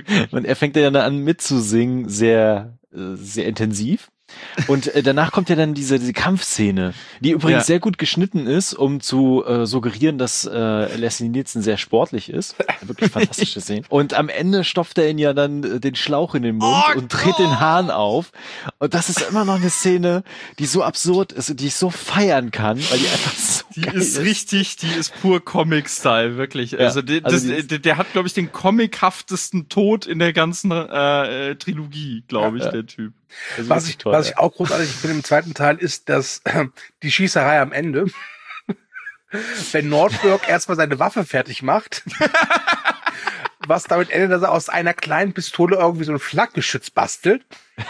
er fängt ja dann an mitzusingen, sehr, sehr intensiv. Und danach kommt ja dann diese Kampfszene, die übrigens sehr gut geschnitten ist, um zu suggerieren, dass Leslie Nielsen sehr sportlich ist. Wirklich fantastische Szene. Und am Ende stopft er ihn ja dann den Schlauch in den Mund und dreht den Hahn auf. Und das ist immer noch eine Szene, die so absurd ist und die ich so feiern kann, weil die einfach so geil ist.
Die ist pur Comic-Style, wirklich. Ja, also der hat, glaube ich, den comichaftesten Tod in der ganzen Trilogie, glaube ich, der Typ.
Was ich auch großartig finde im zweiten Teil ist, dass die Schießerei am Ende, wenn Nordberg erstmal seine Waffe fertig macht, was damit endet, dass er aus einer kleinen Pistole irgendwie so ein Flakgeschütz bastelt.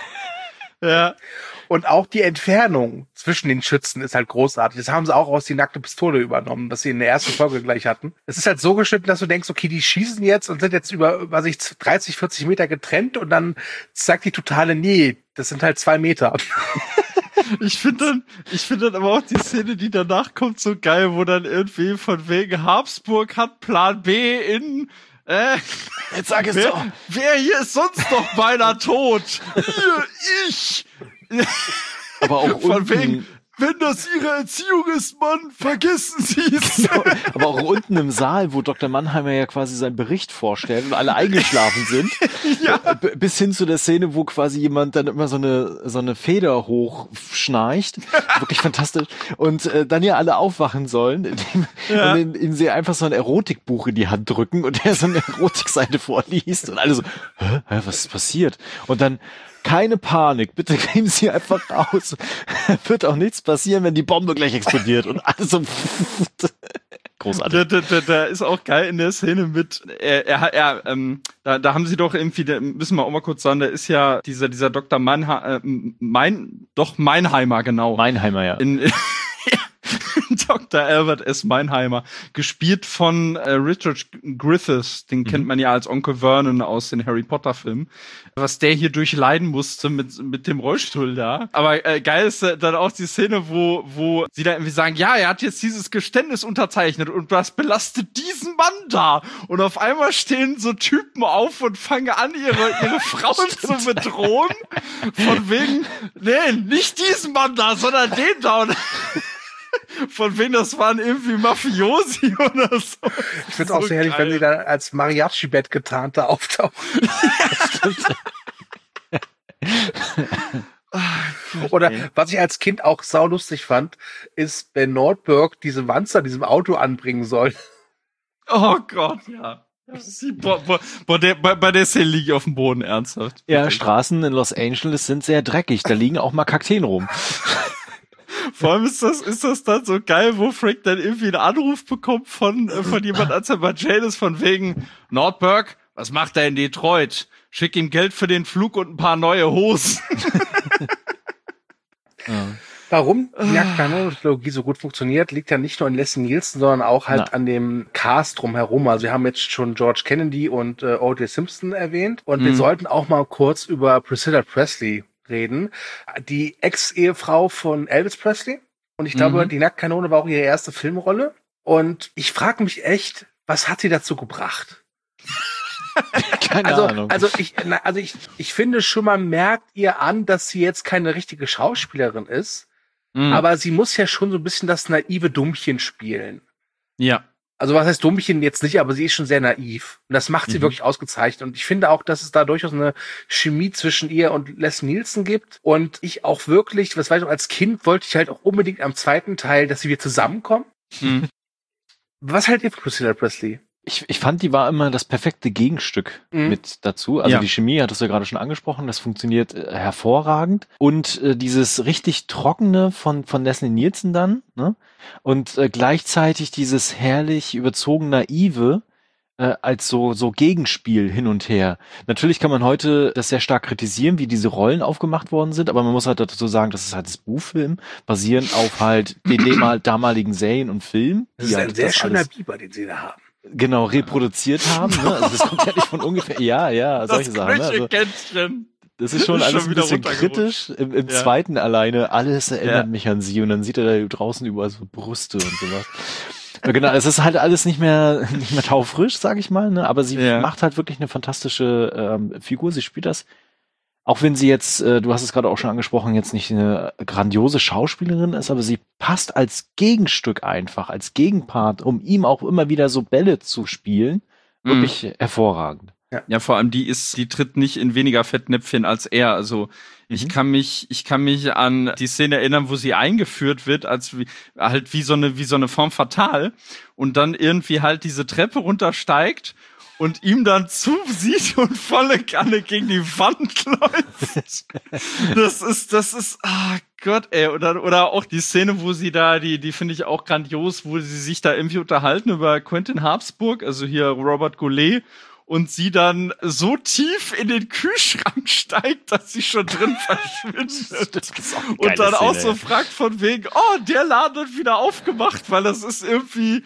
Ja.
Und auch die Entfernung zwischen den Schützen ist halt großartig. Das haben sie auch aus die nackte Pistole übernommen, was sie in der ersten Folge gleich hatten. Es ist halt so geschnitten, dass du denkst, okay, die schießen jetzt und sind jetzt über 30, 40 Meter getrennt und dann zeigt die totale, nee, das sind halt 2 Meter.
Ich finde dann aber auch die Szene, die danach kommt, so geil, wo dann irgendwie von wegen Habsburg hat Plan B in
jetzt sag es doch.
Wer hier ist sonst noch beinahe tot? Ich!
Aber auch
von wegen, Wenn das Ihre Erziehung ist, Mann, vergessen Sie es.
Genau. Aber auch unten im Saal, wo Dr. Mannheimer ja quasi seinen Bericht vorstellt und alle eingeschlafen sind. Ja. Bis hin zu der Szene, wo quasi jemand dann immer so eine Feder hochschnarcht. Wirklich fantastisch. Und dann ja alle aufwachen sollen, indem sie einfach so ein Erotikbuch in die Hand drücken und er so eine Erotikseite vorliest und alle so, hä, was ist passiert? Und dann keine Panik, bitte gehen Sie einfach raus. Wird auch nichts passieren, wenn die Bombe gleich explodiert und alles so großartig.
Da ist auch geil in der Szene mit, da haben sie doch irgendwie, da müssen wir auch mal kurz sagen, da ist ja dieser Dr. Meinheimer, genau.
Meinheimer, ja.
Dr. Albert S. Meinheimer, gespielt von Richard Griffiths, den kennt man ja als Onkel Vernon aus den Harry Potter Filmen, was der hier durchleiden musste mit dem Rollstuhl da. Aber geil ist dann auch die Szene, wo sie da irgendwie sagen, ja, er hat jetzt dieses Geständnis unterzeichnet und das belastet diesen Mann da. Und auf einmal stehen so Typen auf und fangen an, ihre Frauen zu bedrohen. Von wegen, nee, nicht diesen Mann da, sondern den da. Und von wem das waren irgendwie Mafiosi oder so.
Ich find's auch so herrlich, wenn sie da als Mariachi-Bett getarnt da auftauchen. Oder was ich als Kind auch saulustig fand, ist, wenn Nordberg diese Wanzer diesem Auto anbringen soll.
Oh Gott, ja. Bei der Szene liege ich auf dem Boden, ernsthaft.
Ja, Straßen in Los Angeles sind sehr dreckig, da liegen auch mal Kakteen rum.
Vor allem ist das dann so geil, wo Frank dann irgendwie einen Anruf bekommt von jemand als er bei Jane ist, von wegen, Nordberg, was macht er in Detroit? Schick ihm Geld für den Flug und ein paar neue Hosen.
Ja. Warum die Nacktkanone-Trilogie so gut funktioniert, liegt ja nicht nur an Leslie Nielsen, sondern auch halt an dem Cast drumherum. Also wir haben jetzt schon George Kennedy und O.J. Simpson erwähnt und wir sollten auch mal kurz über Priscilla Presley reden. Die Ex-Ehefrau von Elvis Presley. Und ich glaube, die Nacktkanone war auch ihre erste Filmrolle. Und ich frage mich echt, was hat sie dazu gebracht?
Keine Ahnung.
Also ich finde schon, man merkt ihr an, dass sie jetzt keine richtige Schauspielerin ist. Aber sie muss ja schon so ein bisschen das naive Dummchen spielen.
Ja.
Also was heißt Dummchen jetzt nicht, aber sie ist schon sehr naiv. Und das macht sie wirklich ausgezeichnet. Und ich finde auch, dass es da durchaus eine Chemie zwischen ihr und Leslie Nielsen gibt. Und ich auch wirklich, was weiß ich noch, als Kind wollte ich halt auch unbedingt am zweiten Teil, dass sie wieder zusammenkommen. Was haltet ihr von Priscilla Presley?
Ich fand, die war immer das perfekte Gegenstück mit dazu. Also die Chemie, hattest du ja gerade schon angesprochen, das funktioniert hervorragend. Und dieses richtig Trockene von Leslie Nielsen dann, ne? Und gleichzeitig dieses herrlich überzogen Naive als so Gegenspiel hin und her. Natürlich kann man heute das sehr stark kritisieren, wie diese Rollen aufgemacht worden sind, aber man muss halt dazu sagen, das ist halt das Buchfilm, basierend auf halt den damaligen Serien und Filmen.
Das ist ein sehr schöner Biber, den sie da haben.
Genau, reproduziert haben. Ne? Also das kommt ja nicht von ungefähr. Ja, solche Sachen. Ne? Also, das ist schon alles ein bisschen kritisch. Im zweiten alleine, alles erinnert mich an sie. Und dann sieht er da draußen überall so Brüste und sowas. Genau, es ist halt alles nicht mehr taufrisch, sag ich mal. Ne? Aber sie macht halt wirklich eine fantastische Figur. Sie spielt das. Auch wenn sie jetzt, du hast es gerade auch schon angesprochen, jetzt nicht eine grandiose Schauspielerin ist, aber sie passt als Gegenstück einfach, als Gegenpart, um ihm auch immer wieder so Bälle zu spielen, wirklich hervorragend.
Ja, vor allem die tritt nicht in weniger Fettnäpfchen als er. Also ich kann mich an die Szene erinnern, wo sie eingeführt wird, als wie so eine Femme fatale und dann irgendwie halt diese Treppe runtersteigt und ihm dann zusieht und volle Kanne gegen die Wand läuft. Das ist, Gott, ey. Oder auch die Szene, wo sie da, die finde ich auch grandios, wo sie sich da irgendwie unterhalten über Quentin Habsburg, also hier Robert Goulet, und sie dann so tief in den Kühlschrank steigt, dass sie schon drin verschwindet. Das ist auch eine geile und dann Szene, auch so fragt von wegen, der Laden wird wieder aufgemacht, weil das ist irgendwie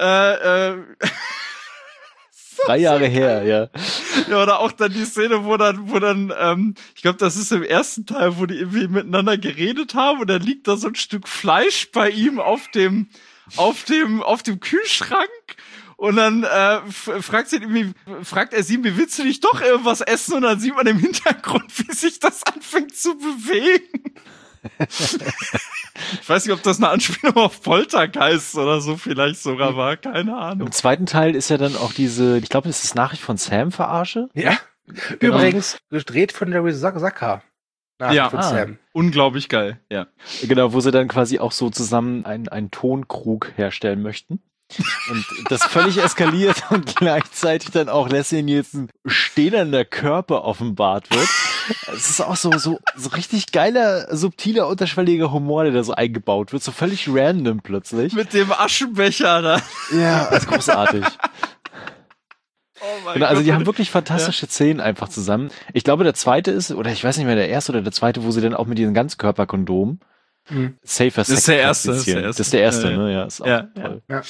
3 Jahre her, ja.
Ja, oder auch dann die Szene, wo dann, ich glaube, das ist im ersten Teil, wo die irgendwie miteinander geredet haben und dann liegt da so ein Stück Fleisch bei ihm auf dem Kühlschrank und dann fragt er sie, wie willst du nicht doch irgendwas essen? Und dann sieht man im Hintergrund, wie sich das anfängt zu bewegen. Ich weiß nicht, ob das eine Anspielung auf Poltergeist oder so vielleicht sogar war. Keine Ahnung.
Im zweiten Teil ist ja dann auch diese, ich glaube, das ist Nachricht von Sam verarsche.
Ja.
Genau.
Übrigens, gedreht von Larry Zucker. Von Sam.
Unglaublich geil, ja.
Genau, wo sie dann quasi auch so zusammen einen Tonkrug herstellen möchten. Und das völlig eskaliert und gleichzeitig dann auch Leslie Nielsen stehender Körper offenbart wird. Es ist auch so richtig geiler, subtiler, unterschwelliger Humor, der da so eingebaut wird. So völlig random plötzlich.
Mit dem Aschenbecher da.
Ja, das ist großartig.
Oh mein
Genau, also
Gott.
die haben wirklich fantastische Szenen einfach zusammen. Ich glaube, der zweite ist, oder ich weiß nicht mehr, der erste oder der zweite, wo sie dann auch mit diesen Ganzkörperkondomen Safer Sex
Das ist der erste.
praktizieren. Das ist der erste, ne? Ja, ist auch toll.
Ja.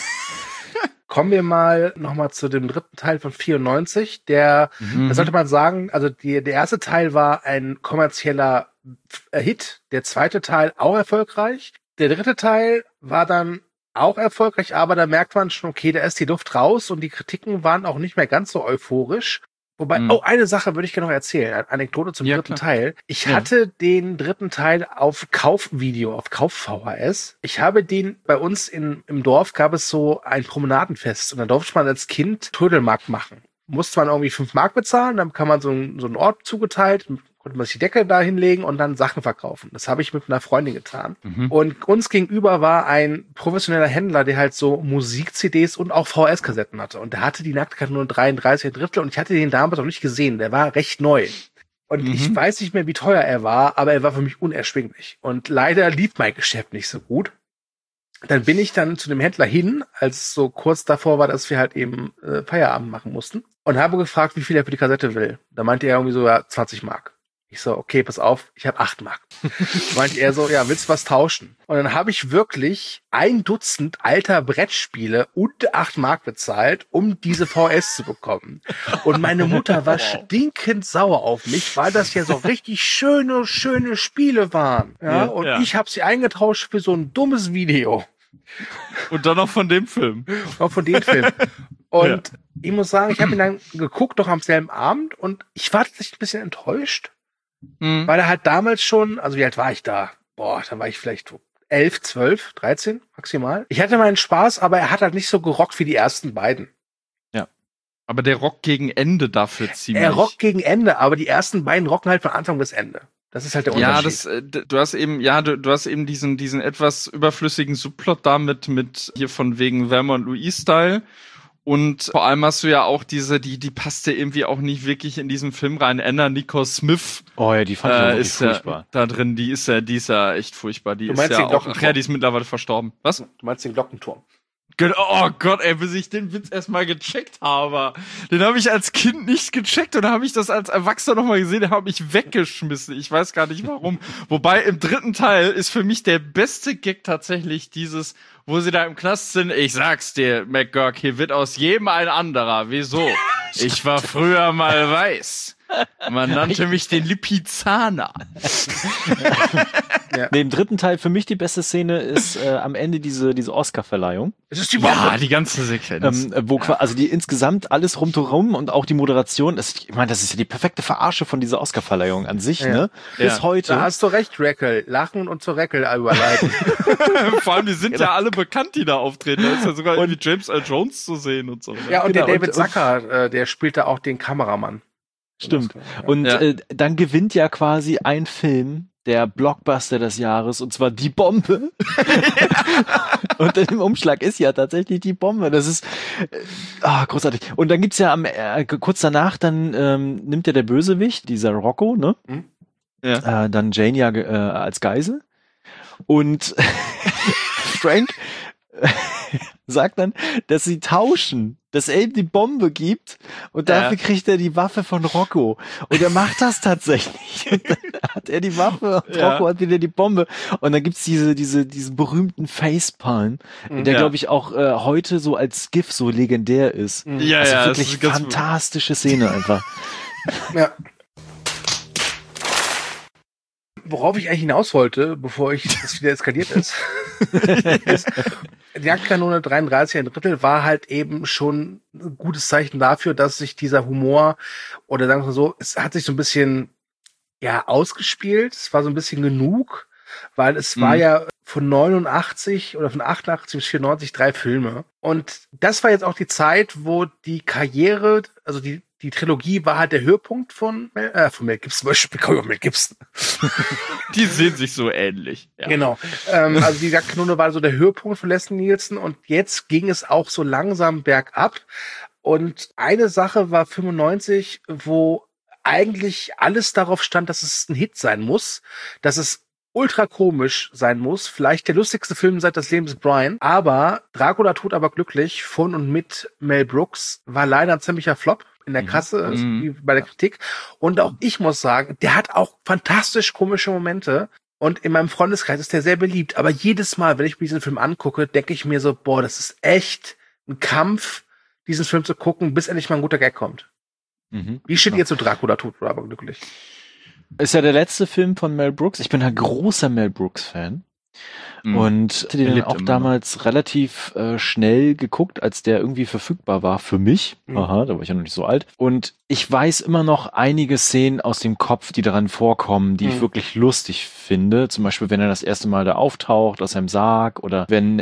Kommen wir mal nochmal zu dem dritten Teil von 94. Da sollte man sagen, also der erste Teil war ein kommerzieller Hit, der zweite Teil auch erfolgreich. Der dritte Teil war dann auch erfolgreich, aber da merkt man schon, okay, da ist die Luft raus und die Kritiken waren auch nicht mehr ganz so euphorisch. Wobei, eine Sache würde ich gerne noch erzählen, eine Anekdote zum dritten Teil. Ich hatte den dritten Teil auf Kaufvideo, auf Kauf-VHS. Ich habe den bei uns im Dorf, gab es so ein Promenadenfest und da durfte man als Kind Trödelmarkt machen. Musste man irgendwie 5 Mark bezahlen, dann kann man so einen Ort zugeteilt, konnte man sich die Decke da hinlegen und dann Sachen verkaufen. Das habe ich mit einer Freundin getan. Und uns gegenüber war ein professioneller Händler, der halt so Musik-CDs und auch VHS-Kassetten hatte. Und der hatte die Nacktkarte 33 Drittel und ich hatte den damals noch nicht gesehen. Der war recht neu. Und ich weiß nicht mehr, wie teuer er war, aber er war für mich unerschwinglich. Und leider lief mein Geschäft nicht so gut. Dann bin ich dann zu dem Händler hin, als es so kurz davor war, dass wir halt eben Feierabend machen mussten. Und habe gefragt, wie viel er für die Kassette will. Da meinte er irgendwie so, ja, 20 Mark. Ich so, okay, pass auf, ich habe 8 Mark. Meinte er so, ja, willst du was tauschen? Und dann habe ich wirklich 1 Dutzend alter Brettspiele und 8 Mark bezahlt, um diese VS zu bekommen. Und meine Mutter war stinkend sauer auf mich, weil das ja so richtig schöne Spiele waren. Ja, und ich habe sie eingetauscht für so ein dummes Video.
Und dann noch von dem Film.
Auch von dem Film. Und ich muss sagen, ich habe ihn dann geguckt, noch am selben Abend, und ich war tatsächlich ein bisschen enttäuscht. Weil er halt damals schon, also wie alt war ich da? Da war ich vielleicht 11, 12, 13 maximal. Ich hatte meinen Spaß, aber er hat halt nicht so gerockt wie die ersten beiden.
Ja. Aber der rockt gegen Ende dafür ziemlich.
Er rockt gegen Ende, aber die ersten beiden rocken halt von Anfang bis Ende. Das ist halt der Unterschied.
Du hast eben diesen etwas überflüssigen Subplot da mit hier von wegen Velma und Louise-Style. Und vor allem hast du ja auch die passte irgendwie auch nicht wirklich in diesen Film rein. Anna Nicole Smith.
Oh ja, die fand ich auch wirklich furchtbar.
Da drin, die ist ja echt furchtbar. Die
du
ist
meinst
ja
den
auch, die ist mittlerweile verstorben. Was?
Du meinst den Glockenturm.
Oh Gott, ey, bis ich den Witz erstmal gecheckt habe. Den habe ich als Kind nicht gecheckt und dann habe ich das als Erwachsener nochmal gesehen, den habe ich weggeschmissen. Ich weiß gar nicht warum. Wobei im dritten Teil ist für mich der beste Gag tatsächlich dieses, wo sie da im Knast sind. Ich sag's dir, McGurk, hier wird aus jedem ein anderer. Wieso? Ich war früher mal weiß. Man nannte mich den Lipizzaner.
Nee, im dritten Teil für mich die beste Szene ist am Ende diese Oscar-Verleihung.
Es ist die Bombe.
Ja, die ganze Sequenz.
Also die insgesamt alles rundherum und auch die Moderation, ich meine, das ist ja die perfekte Verarsche von dieser Oscar-Verleihung an sich, ne? Bis heute.
Da hast du recht, Reckel. Lachen und zu Reckel überleiten.
Vor allem, die sind ja alle bekannt, die da auftreten. Da ist ja sogar irgendwie James Earl Jones zu sehen und so.
Ja, und der David Zucker, der spielt da auch den Kameramann.
Stimmt. Und dann gewinnt ja quasi ein Film der Blockbuster des Jahres, und zwar Die Bombe. Und im Umschlag ist ja tatsächlich die Bombe. Das ist großartig. Und dann gibt's ja kurz danach, dann nimmt ja der Bösewicht, dieser Rocco, ne? Dann Jane ja als Geisel. Und Frank sagt dann, dass sie tauschen, dass er ihm die Bombe gibt und dafür kriegt er die Waffe von Rocco. Und er macht das tatsächlich. Und dann hat er die Waffe und Rocco hat wieder die Bombe. Und dann gibt's diesen berühmten Facepalm, der glaube ich auch heute so als GIF so legendär ist.
Ja,
also
ja,
wirklich fantastische Szene einfach.
Ja. Worauf ich eigentlich hinaus wollte, bevor das wieder eskaliert ist, die Jagdkanone 33 ein Drittel war halt eben schon ein gutes Zeichen dafür, dass sich dieser Humor, oder sagen wir so, es hat sich so ein bisschen ja ausgespielt. Es war so ein bisschen genug, weil es war ja von 89 oder von 88 bis 94 3 Filme. Und das war jetzt auch die Zeit, wo die Karriere, also die Trilogie war halt der Höhepunkt von Mel Gibson, Mel Gibson.
Die sehen sich so ähnlich. Ja.
Genau. Also die Kanone war so der Höhepunkt von Leslie Nielsen und jetzt ging es auch so langsam bergab. Und eine Sache war 95, wo eigentlich alles darauf stand, dass es ein Hit sein muss, dass es ultra komisch sein muss. Vielleicht der lustigste Film seit Das Leben des Brian. Aber Dracula tot aber glücklich von und mit Mel Brooks war leider ein ziemlicher Flop in der Kasse, also wie bei der Kritik. Und auch ich muss sagen, der hat auch fantastisch komische Momente. Und in meinem Freundeskreis ist der sehr beliebt. Aber jedes Mal, wenn ich mir diesen Film angucke, denke ich mir so, boah, das ist echt ein Kampf, diesen Film zu gucken, bis endlich mal ein guter Gag kommt. Wie steht ihr zu Dracula tot aber glücklich?
Ist ja der letzte Film von Mel Brooks. Ich bin ein großer Mel Brooks-Fan. Und hatte den auch damals relativ schnell geguckt, als der irgendwie verfügbar war für mich. Aha, da war ich ja noch nicht so alt. Und ich weiß immer noch einige Szenen aus dem Kopf, die daran vorkommen, die ich wirklich lustig finde. Zum Beispiel, wenn er das erste Mal da auftaucht aus seinem Sarg oder wenn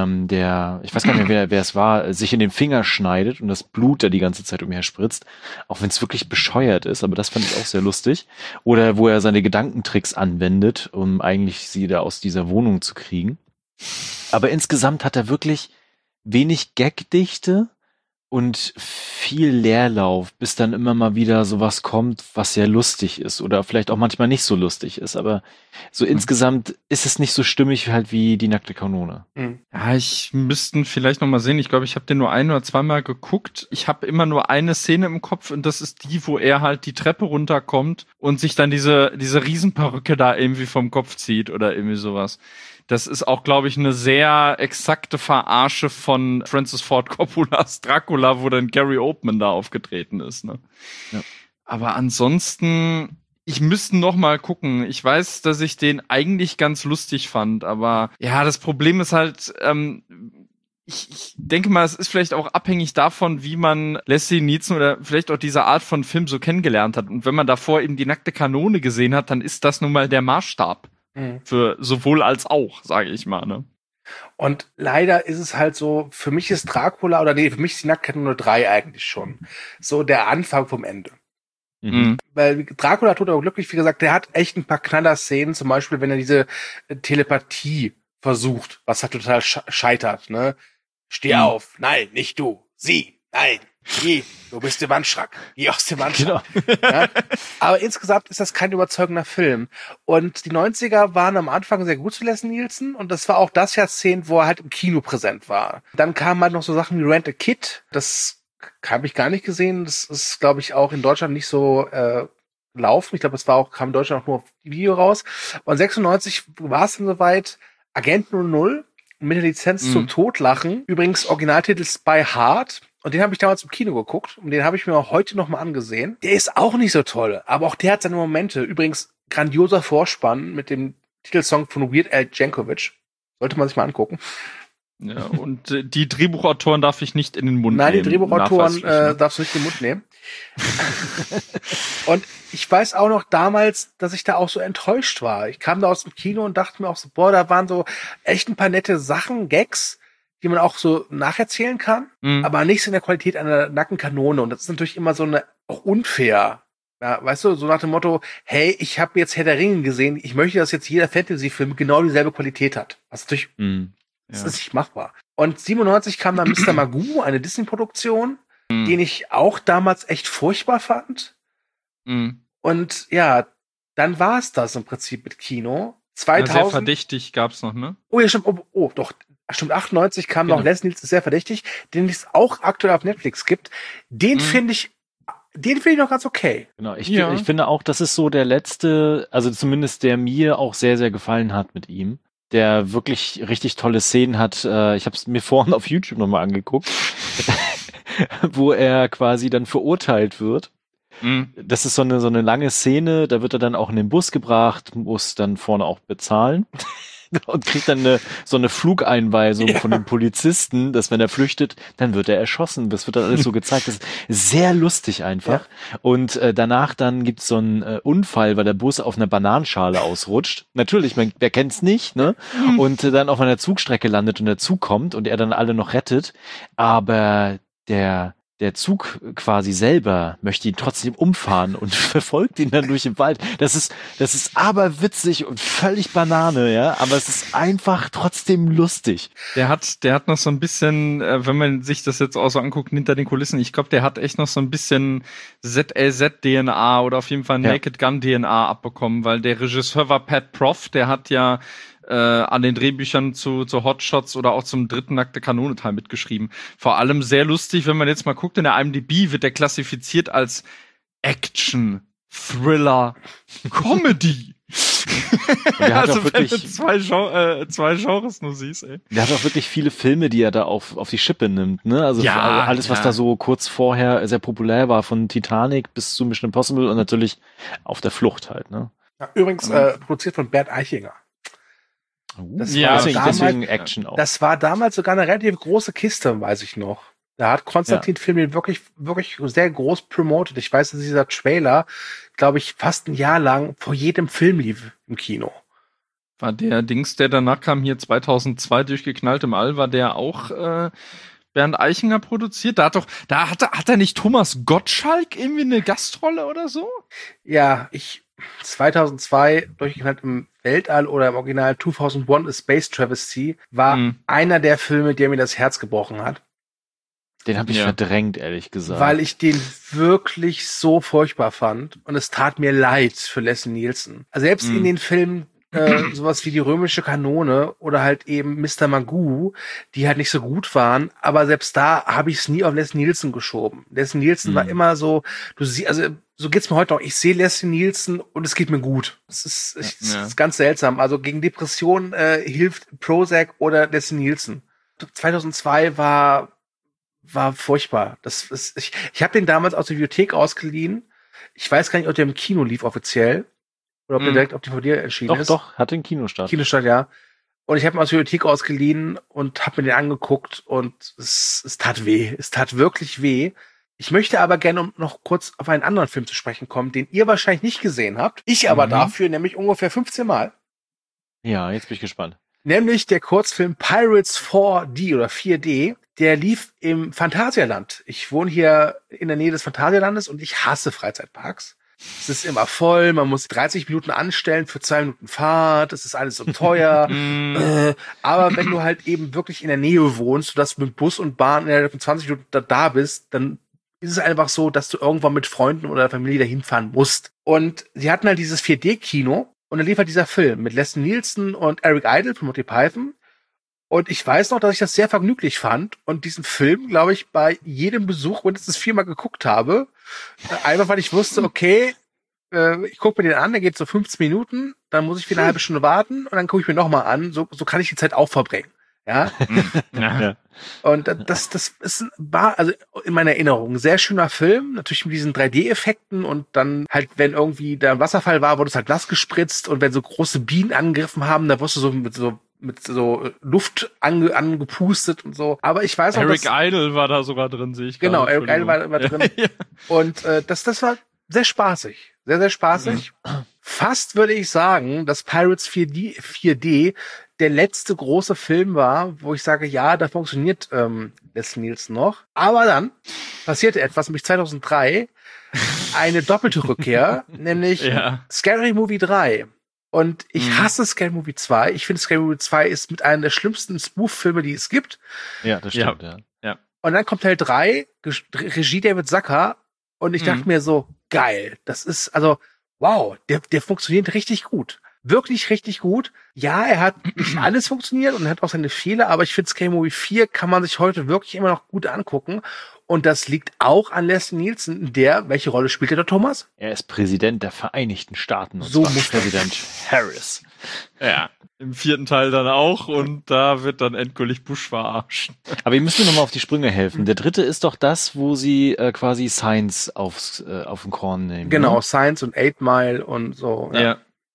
ich weiß gar nicht mehr, wer es war, sich in den Finger schneidet und das Blut da die ganze Zeit umher spritzt. Auch wenn es wirklich bescheuert ist, aber das fand ich auch sehr lustig. Oder wo er seine Gedankentricks anwendet, um eigentlich sie da aus dieser Wohnung zu kriegen. Aber insgesamt hat er wirklich wenig Gagdichte und viel Leerlauf, bis dann immer mal wieder sowas kommt, was sehr lustig ist oder vielleicht auch manchmal nicht so lustig ist. Aber so insgesamt ist es nicht so stimmig halt wie Die nackte Kanone.
Ja, ich müsste vielleicht noch mal sehen. Ich glaube, ich habe den nur 1 oder 2 Mal geguckt. Ich habe immer nur eine Szene im Kopf und das ist die, wo er halt die Treppe runterkommt und sich dann diese Riesenperücke da irgendwie vom Kopf zieht oder irgendwie sowas. Das ist auch, glaube ich, eine sehr exakte Verarsche von Francis Ford Coppolas Dracula, wo dann Gary Oldman da aufgetreten ist. Ne? Ja. Aber ansonsten, ich müsste noch mal gucken. Ich weiß, dass ich den eigentlich ganz lustig fand, aber ja, das Problem ist halt, ich denke mal, es ist vielleicht auch abhängig davon, wie man Leslie Nielsen oder vielleicht auch diese Art von Film so kennengelernt hat. Und wenn man davor eben Die nackte Kanone gesehen hat, dann ist das nun mal der Maßstab. Für sowohl als auch, sage ich mal, ne?
Und leider ist es halt so, für mich ist Dracula, für mich ist Die nackte Kanone 3 eigentlich schon so der Anfang vom Ende. Weil Dracula tot aber glücklich, wie gesagt, der hat echt ein paar Knaller-Szenen, zum Beispiel, wenn er diese Telepathie versucht, was halt total scheitert, ne? Steh auf, nein, nicht du, sie, nein, geh, du bist der Wandschrank, geh aus dem Wandschrank. Genau. Ja? Aber insgesamt ist das kein überzeugender Film. Und die 90er waren am Anfang sehr gut zu Leslie Nielsen und das war auch das Jahrzehnt, wo er halt im Kino präsent war. Dann kamen halt noch so Sachen wie Rent a Kid, das habe ich gar nicht gesehen, das ist, glaube ich, auch in Deutschland nicht so laufen. Ich glaube, es kam in Deutschland auch nur auf Video raus. Und 96 war es dann soweit, Agent 00 mit der Lizenz zum Totlachen. Übrigens Originaltitel Spy Hard. Und den habe ich damals im Kino geguckt und den habe ich mir auch heute noch mal angesehen. Der ist auch nicht so toll, aber auch der hat seine Momente. Übrigens grandioser Vorspann mit dem Titelsong von Weird Al Yankovic. Sollte man sich mal angucken.
Ja, und die Drehbuchautoren darf ich nicht in den Mund nehmen.
Nein, die Drehbuchautoren darfst du nicht in den Mund nehmen. Und ich weiß auch noch damals, dass ich da auch so enttäuscht war. Ich kam da aus dem Kino und dachte mir auch so, boah, da waren so echt ein paar nette Sachen, Gags, die man auch so nacherzählen kann, aber nicht so in der Qualität einer Nackenkanone. Und das ist natürlich immer so auch unfair. Ja, weißt du, so nach dem Motto, hey, ich habe jetzt Herr der Ringe gesehen, ich möchte, dass jetzt jeder Fantasy-Film genau dieselbe Qualität hat. Was natürlich, das ist nicht machbar. Und 97 kam dann Mr. Magoo, eine Disney-Produktion, den ich auch damals echt furchtbar fand. Und ja, dann war es das im Prinzip mit Kino. 2000.
Sehr verdächtig gab's noch, ne?
Oh ja, stimmt. Oh, doch. Stimmt, 98 kam noch Leslie Nielsen, sehr verdächtig, den es auch aktuell auf Netflix gibt. Den finde ich noch ganz okay.
Genau, ich finde auch, das ist so der letzte, also zumindest der mir auch sehr, sehr gefallen hat mit ihm, der wirklich richtig tolle Szenen hat. Ich habe es mir vorhin auf YouTube nochmal angeguckt, wo er quasi dann verurteilt wird. Das ist so eine lange Szene, da wird er dann auch in den Bus gebracht, muss dann vorne auch bezahlen. und kriegt dann so eine Flugeinweisung von dem Polizisten, dass wenn er flüchtet, dann wird er erschossen. Das wird dann alles so gezeigt. Das ist sehr lustig einfach. Ja. Und danach dann gibt's so einen Unfall, weil der Bus auf einer Bananenschale ausrutscht. Natürlich, wer kennt's nicht, ne? Und dann auf einer Zugstrecke landet und der Zug kommt und er dann alle noch rettet. Aber der Zug quasi selber möchte ihn trotzdem umfahren und verfolgt ihn dann durch den Wald. Das ist aber witzig und völlig Banane, ja, aber es ist einfach trotzdem lustig.
Der hat noch so ein bisschen, wenn man sich das jetzt auch so anguckt, hinter den Kulissen, ich glaube, der hat echt noch so ein bisschen ZLZ-DNA oder auf jeden Fall Naked Gun-DNA abbekommen, weil der Regisseur war Pat Proft, der hat ja an den Drehbüchern zu Hotshots oder auch zum dritten Nackte Kanone Teil mitgeschrieben. Vor allem sehr lustig, wenn man jetzt mal guckt, in der IMDb wird der klassifiziert als Action, Thriller, Comedy.
Der hat
also
auch wirklich,
wenn du zwei Genres nur siehst, ey.
Der hat auch wirklich viele Filme, die er da auf die Schippe nimmt, ne? Also alles, was da so kurz vorher sehr populär war, von Titanic bis zu Mission Impossible und natürlich Auf der Flucht halt, ne?
Ja, übrigens produziert von Bert Eichinger.
Deswegen Action auch.
Das war damals sogar eine relativ große Kiste, weiß ich noch. Da hat Konstantin Film den wirklich, wirklich sehr groß promotet. Ich weiß, dass dieser Trailer, glaube ich, fast ein Jahr lang vor jedem Film lief im Kino.
War der Dings, der danach kam, hier 2002 durchgeknallt im All, war der auch Bernd Eichinger produziert? Da hat er nicht Thomas Gottschalk irgendwie eine Gastrolle oder so?
Ja, 2002 durchgeknallt im Weltall oder im Original 2001 A Space Travesty war einer der Filme, der mir das Herz gebrochen hat.
Den habe ich verdrängt, ehrlich gesagt.
Weil ich den wirklich so furchtbar fand und es tat mir leid für Leslie Nielsen. Also selbst in den Filmen sowas wie die römische Kanone oder halt eben Mr. Magoo, die halt nicht so gut waren, aber selbst da habe ich es nie auf Leslie Nielsen geschoben. Leslie Nielsen war immer so, so geht's mir heute noch. Ich sehe Leslie Nielsen und es geht mir gut. Es ist ganz seltsam. Also gegen Depressionen hilft Prozac oder Leslie Nielsen. 2002 war furchtbar. Ich habe den damals aus der Bibliothek ausgeliehen. Ich weiß gar nicht, ob der im Kino lief offiziell. Oder ob der direkt auf DVD erschienen ist.
Doch, hatte einen Kinostart.
Ja. Und ich habe ihn aus der Bibliothek ausgeliehen und habe mir den angeguckt und es tat weh. Es tat wirklich weh. Ich möchte aber gerne noch kurz auf einen anderen Film zu sprechen kommen, den ihr wahrscheinlich nicht gesehen habt. Ich aber dafür nämlich ungefähr 15 Mal.
Ja, jetzt bin ich gespannt.
Nämlich der Kurzfilm Pirates 4D oder 4D. Der lief im Phantasialand. Ich wohne hier in der Nähe des Phantasialandes und ich hasse Freizeitparks. Es ist immer voll, man muss 30 Minuten anstellen für 2 Minuten Fahrt, es ist alles so teuer. Aber wenn du halt eben wirklich in der Nähe wohnst, sodass du mit Bus und Bahn innerhalb von 20 Minuten da bist, dann ist es einfach so, dass du irgendwann mit Freunden oder Familie dahin fahren musst. Und sie hatten halt dieses 4D-Kino und dann lief halt dieser Film mit Leslie Nielsen und Eric Idle von Monty Python. Und ich weiß noch, dass ich das sehr vergnüglich fand und diesen Film, glaube ich, bei jedem Besuch mindestens 4-mal geguckt habe. Einfach, weil ich wusste, okay, ich gucke mir den an, der geht so 15 Minuten, dann muss ich wieder eine halbe Stunde warten und dann gucke ich mir nochmal an. So kann ich die Zeit auch verbringen. Ja. Und war also in meiner Erinnerung ein sehr schöner Film, natürlich mit diesen 3D-Effekten und dann halt, wenn irgendwie der Wasserfall war, wurde es halt nass gespritzt und wenn so große Bienen angegriffen haben, da wurdest du mit so Luft angepustet und so. Aber ich weiß auch,
Eric Idle war da sogar drin, sehe ich.
Genau, Eric Idle war drin. Ja. Und das war sehr spaßig. Sehr, sehr spaßig. Fast würde ich sagen, dass Pirates 4D der letzte große Film war, wo ich sage, ja, da funktioniert Leslie Nielsen noch. Aber dann passierte etwas, nämlich 2003 eine doppelte Rückkehr, nämlich Scary Movie 3. Und ich hasse Scary Movie 2. Ich finde, Scary Movie 2 ist mit einer der schlimmsten Spoof-Filme, die es gibt.
Ja, das stimmt, ja.
Und dann kommt Teil 3, Regie David Zucker. Und ich dachte mir so, geil. Das ist, also, wow, der funktioniert richtig gut. Wirklich richtig gut. Ja, er hat nicht alles funktioniert und er hat auch seine Fehler, aber ich finde, Scary Movie 4 kann man sich heute wirklich immer noch gut angucken. Und das liegt auch an Leslie Nielsen, welche Rolle spielt er da, Thomas?
Er ist Präsident der Vereinigten Staaten. Und
so
zwar Präsident Harris.
Ja, im 4. Teil dann auch und da wird dann endgültig Bush verarscht.
Aber ihr müsst mir nochmal auf die Sprünge helfen. Der 3. ist doch das, wo sie quasi Science auf den Korn nehmen.
Genau,
ne?
Science und 8 Mile und so.
Ja.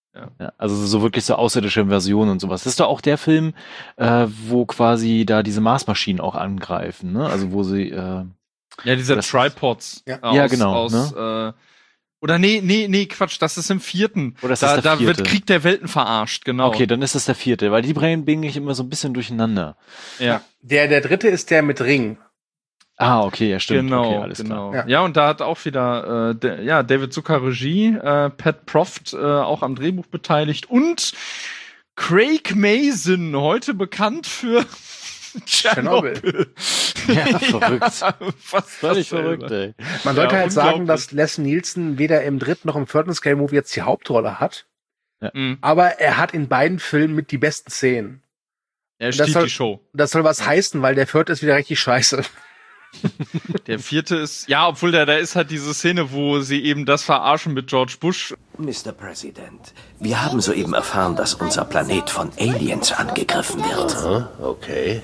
Ja, also so wirklich so außerirdische Versionen und sowas. Das ist doch auch der Film, wo quasi da diese Marsmaschinen auch angreifen, ne? Also wo sie
diese Tripods.
Ja, genau. Ne?
Oder nee, Quatsch, das ist im 4.
Oder ist das der 4.?
Da wird Krieg der Welten verarscht, genau.
Okay, dann ist das der 4., weil die bringe ich immer so ein bisschen durcheinander.
Ja.
Der 3. ist der mit Ring.
Ah, okay, ja, stimmt.
Genau,
okay, alles klar.
Ja, und da hat auch wieder David Zucker Regie, Pat Proft auch am Drehbuch beteiligt und Craig Mazin, heute bekannt für Tschernobyl.
Ja, verrückt.
Fast
völlig verrückt, ey.
Man sollte halt sagen, dass Leslie Nielsen weder im 3. noch im 4. Scary Movie jetzt die Hauptrolle hat.
Ja.
Aber er hat in beiden Filmen mit die besten Szenen.
Er stiehlt die Show.
Das soll was heißen, weil der 4. ist wieder richtig scheiße.
Der 4. ist, ja, obwohl da ist halt diese Szene, wo sie eben das verarschen mit George Bush.
Mr. President, wir haben soeben erfahren, dass unser Planet von Aliens angegriffen wird.
Okay.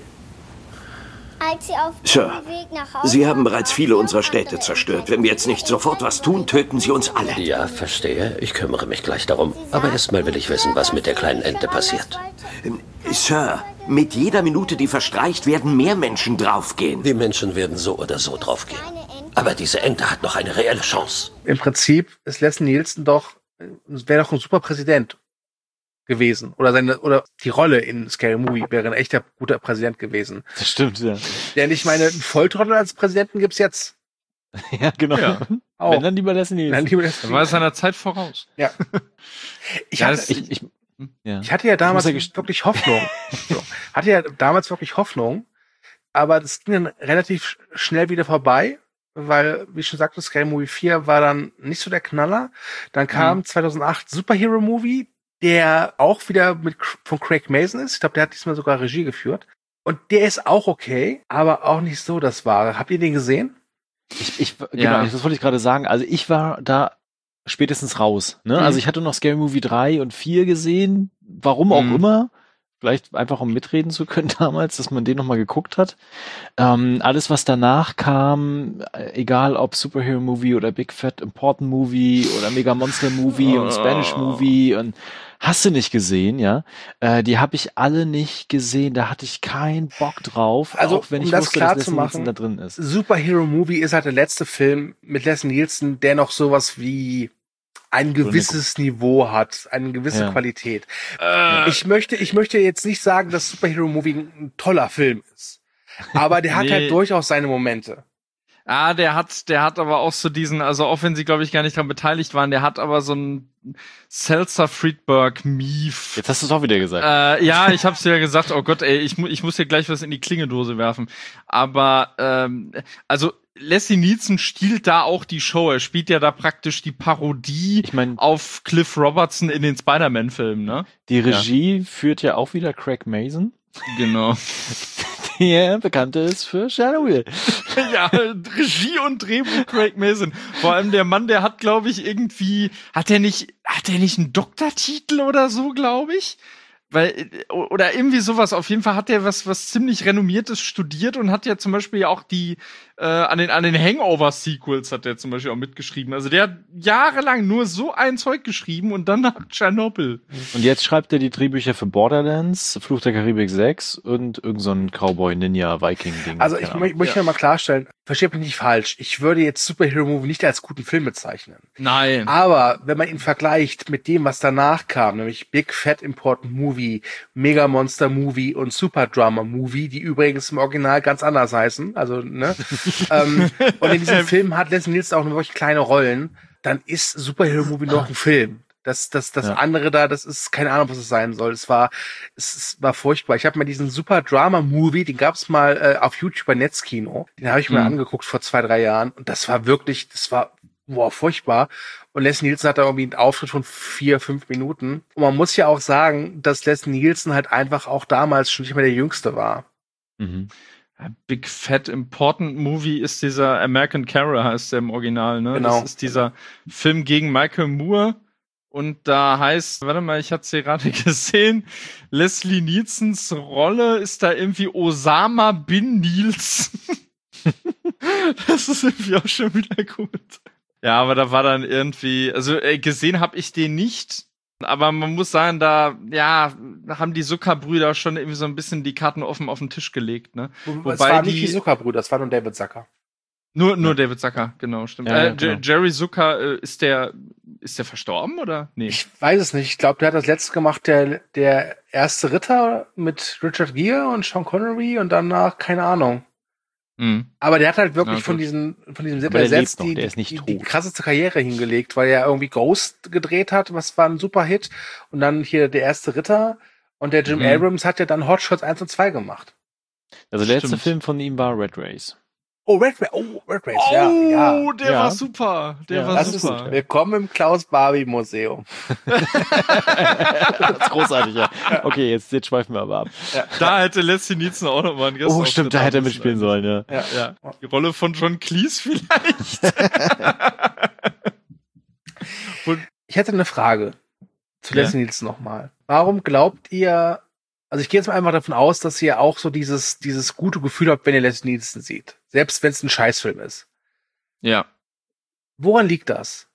Sir, Sie haben bereits viele unserer Städte zerstört. Wenn wir jetzt nicht sofort was tun, töten Sie uns alle.
Ja, verstehe. Ich kümmere mich gleich darum. Aber erstmal will ich wissen, was mit der kleinen Ente passiert.
Sir, mit jeder Minute, die verstreicht, werden mehr Menschen draufgehen.
Die Menschen werden so oder so draufgehen. Aber diese Ente hat noch eine reelle Chance.
Im Prinzip ist Leslie Nielsen wäre doch ein super Präsident gewesen. Oder die Rolle in Scary Movie wäre ein echter guter Präsident gewesen.
Das stimmt, ja.
Denn ich meine, einen Volltrottel als Präsidenten gibt's jetzt.
Ja, genau. Ja. Wenn dann lieber Leslie Nielsen.
Dann war es seiner Zeit voraus.
Ja. Ich hatte ja damals wirklich Hoffnung. Aber das ging dann relativ schnell wieder vorbei, weil, wie ich schon sagte, Scary Movie 4 war dann nicht so der Knaller. Dann kam 2008 Superhero Movie, der auch wieder von Craig Mazin ist. Ich glaube, der hat diesmal sogar Regie geführt. Und der ist auch okay, aber auch nicht so das Wahre. Habt ihr den gesehen?
Genau, das wollte ich gerade sagen. Also ich war da spätestens raus. Ne? Also ich hatte noch Scary Movie 3 und 4 gesehen. Warum auch immer. Vielleicht einfach, um mitreden zu können damals, dass man den nochmal geguckt hat. Alles, was danach kam, egal ob Superhero Movie oder Big Fat Important Movie oder Mega Monster Movie und Spanish Movie und hast du nicht gesehen, ja? Die habe ich alle nicht gesehen. Da hatte ich keinen Bock drauf,
also,
auch wenn
um
ich
das
wusste,
klar
dass
zu
Leslie
machen,
Nielsen da drin ist.
Superhero Movie ist halt der letzte Film mit Leslie Nielsen, der noch sowas wie ein gewisses Niveau hat, eine gewisse Qualität. Ich möchte jetzt nicht sagen, dass Superhero Movie ein toller Film ist. Aber der hat halt durchaus seine Momente.
Ah, der hat aber auch so diesen, also auch wenn sie, glaube ich, gar nicht daran beteiligt waren, der hat aber so ein Seltzer Friedberg-Mief.
Jetzt hast du es auch wieder gesagt.
Ja, ich hab's ja gesagt, oh Gott, ey, ich muss hier gleich was in die Klingedose werfen. Aber, also Leslie Nielsen stiehlt da auch die Show. Er spielt ja da praktisch die Parodie auf Cliff Robertson in den Spider-Man-Filmen, ne?
Die Regie führt ja auch wieder Craig Mazin.
Genau.
Der bekannt ist für Chernobyl.
Ja, Regie und Drehbuch Craig Mazin. Vor allem der Mann, der hat, glaube ich, irgendwie, hat er nicht einen Doktortitel oder so, glaube ich? Oder irgendwie sowas. Auf jeden Fall hat er was ziemlich Renommiertes studiert und hat ja zum Beispiel auch die an den Hangover-Sequels hat er zum Beispiel auch mitgeschrieben. Also der hat jahrelang nur so ein Zeug geschrieben und dann nach Tschernobyl.
Und jetzt schreibt er die Drehbücher für Borderlands, Fluch der Karibik 6 und irgend so ein Cowboy-Ninja-Viking-Ding.
Also ich möchte mal klarstellen, versteht mich nicht falsch, ich würde jetzt Superhero Movie nicht als guten Film bezeichnen.
Nein.
Aber wenn man ihn vergleicht mit dem, was danach kam, nämlich Big Fat Important Movie, Mega Monster Movie und Super Drama Movie, die übrigens im Original ganz anders heißen, also, ne? Und in diesem Film hat Leslie Nielsen auch nur wirklich kleine Rollen, dann ist Superhero Movie noch ein Film. Das andere da, das ist keine Ahnung, was es sein soll. Es war furchtbar. Ich habe mir diesen Super Drama Movie, den gab's mal auf YouTube bei Netzkino. Den habe ich mir angeguckt vor 2-3 Jahren und das war furchtbar. Und Leslie Nielsen hat da irgendwie einen Auftritt von 4-5 Minuten. Und man muss ja auch sagen, dass Leslie Nielsen halt einfach auch damals schon nicht mehr der Jüngste war.
Mhm.
Big Fat Important Movie ist dieser American Carol, heißt der im Original, ne?
Genau.
Das ist dieser Film gegen Michael Moore. Und da heißt, warte mal, ich hatte sie gerade gesehen, Leslie Nielsens Rolle ist da irgendwie Osama Bin Nielsen. Das ist irgendwie auch schon wieder gut. Ja, aber da war dann irgendwie, also gesehen habe ich den nicht. Aber man muss sagen, da haben die Zucker-Brüder schon irgendwie so ein bisschen die Karten offen auf den Tisch gelegt. Ne?
Es war nicht die Zucker-Brüder, das war nur David Zucker.
Nur David Zucker, genau, stimmt.
Ja, genau.
Jerry Zucker, ist der verstorben oder? Nee.
Ich weiß es nicht. Ich glaube, der hat das letzte gemacht, der erste Ritter mit Richard Gere und Sean Connery und danach, keine Ahnung.
Mhm.
Aber der hat halt wirklich von diesem Set selbst die krasseste Karriere hingelegt, weil er irgendwie Ghost gedreht hat, was war ein super Hit. Und dann hier der erste Ritter und der Jim Abrams hat ja dann Hot Shots 1 und 2 gemacht.
Also der letzte Film von ihm war Red Race.
Oh, Red Race, ja.
Der war super. Der war super.
Willkommen im Klaus-Barbie-Museum.
Das ist großartig, ja. Okay, jetzt schweifen wir aber ab.
Ja. Da hätte Leslie Nielsen auch noch mal einen Gast.
Oh, stimmt, da hätte er mitspielen sollen,
ja. Die Rolle von John Cleese vielleicht.
Ich hätte eine Frage zu Leslie Nielsen nochmal. Warum glaubt ihr, also ich gehe jetzt mal einfach davon aus, dass ihr auch so dieses gute Gefühl habt, wenn ihr Leslie Nielsen seht. Selbst wenn es ein Scheißfilm ist.
Ja.
Woran liegt das?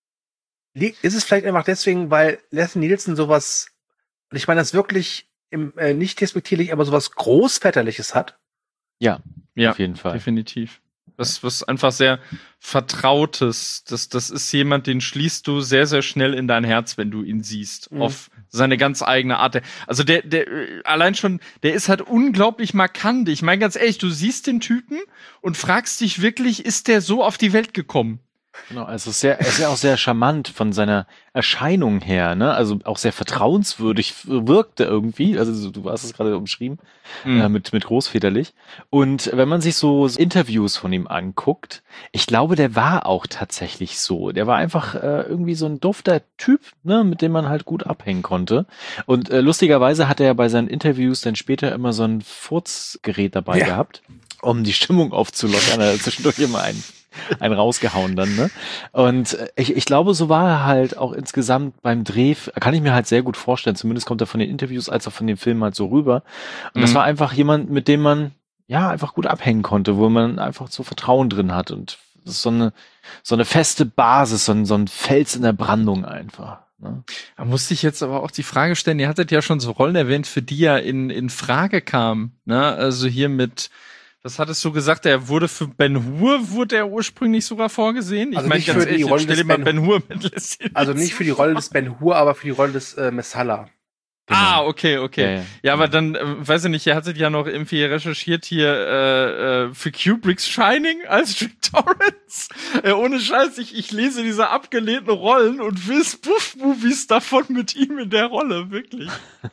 Ist es vielleicht einfach deswegen, weil Leslie Nielsen sowas, und ich meine das wirklich nicht despektierlich, aber sowas Großväterliches hat?
Ja, auf jeden Fall.
Definitiv. Das was einfach sehr Vertrautes. Das ist jemand, den schließt du sehr, sehr schnell in dein Herz, wenn du ihn siehst. Auf seine ganz eigene Art. Also der allein schon, der ist halt unglaublich markant. Ich meine ganz ehrlich, du siehst den Typen und fragst dich wirklich, ist der so auf die Welt gekommen?
Genau, also er ist ja auch sehr charmant von seiner Erscheinung her, ne? Also auch sehr vertrauenswürdig wirkt er irgendwie. Also du hast es gerade umschrieben, mit großväterlich. Und wenn man sich so Interviews von ihm anguckt, ich glaube, der war auch tatsächlich so. Der war einfach irgendwie so ein dufter Typ, ne, mit dem man halt gut abhängen konnte. Und lustigerweise hat er bei seinen Interviews dann später immer so ein Furzgerät dabei gehabt, um die Stimmung aufzulockern. Er hat zwischendurch immer einen rausgehauen dann, ne? Und ich glaube, so war er halt auch insgesamt beim Dreh, kann ich mir halt sehr gut vorstellen, zumindest kommt er von den Interviews als auch von den Filmen halt so rüber. Und das war einfach jemand, mit dem man einfach gut abhängen konnte, wo man einfach so Vertrauen drin hat und das ist so eine feste Basis, so ein Fels in der Brandung einfach. Ne?
Da musste ich jetzt aber auch die Frage stellen, ihr hattet ja schon so Rollen erwähnt, für die er in Frage kam, ne? Also hier mit was hattest du gesagt? Er wurde für Ben-Hur, wurde er ursprünglich sogar vorgesehen?
Also ich meine, ganz ehrlich, stell dir mal
Ben-Hur mit Leslie.
Also nicht für die Rolle des Ben-Hur, aber für die Rolle des Messala.
Genau. Okay. Ja, aber dann, weiß ich nicht, ihr hattet ja noch irgendwie recherchiert hier für Kubricks Shining als Jack Torrance. Ohne Scheiß, ich lese diese abgelehnten Rollen und will Spoof-Movies davon mit ihm in der Rolle, wirklich.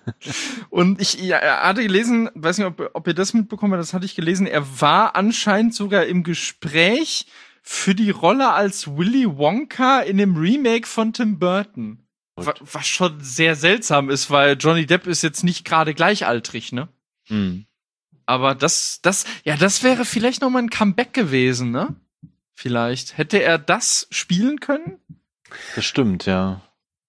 Und ich hatte gelesen, weiß nicht, ob ihr das mitbekommen habt, das hatte ich gelesen, er war anscheinend sogar im Gespräch für die Rolle als Willy Wonka in dem Remake von Tim Burton. Was schon sehr seltsam ist, weil Johnny Depp ist jetzt nicht gerade gleichaltrig, ne? Aber das wäre vielleicht noch mal ein Comeback gewesen, ne? Vielleicht. Hätte er das spielen können?
Das stimmt, ja.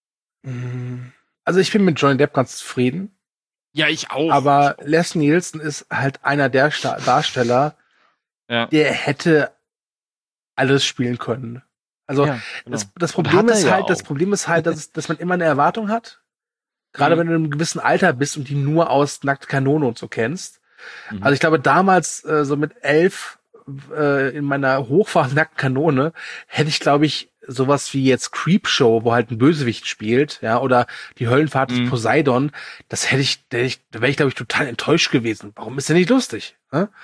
Also ich bin mit Johnny Depp ganz zufrieden.
Ja, ich auch.
Aber Leslie Nielsen ist halt einer der Darsteller, der hätte alles spielen können. Also genau. Das Problem ist halt, dass man immer eine Erwartung hat. Gerade wenn du in einem gewissen Alter bist und die nur aus Nackte Kanone und so kennst. Also ich glaube, damals so mit 11 in meiner Hochphase Nackte Kanone hätte ich, glaube ich, sowas wie jetzt Creepshow, wo halt ein Bösewicht spielt, ja, oder die Höllenfahrt des Poseidon, da wäre ich, glaube ich, total enttäuscht gewesen. Warum ist der nicht lustig?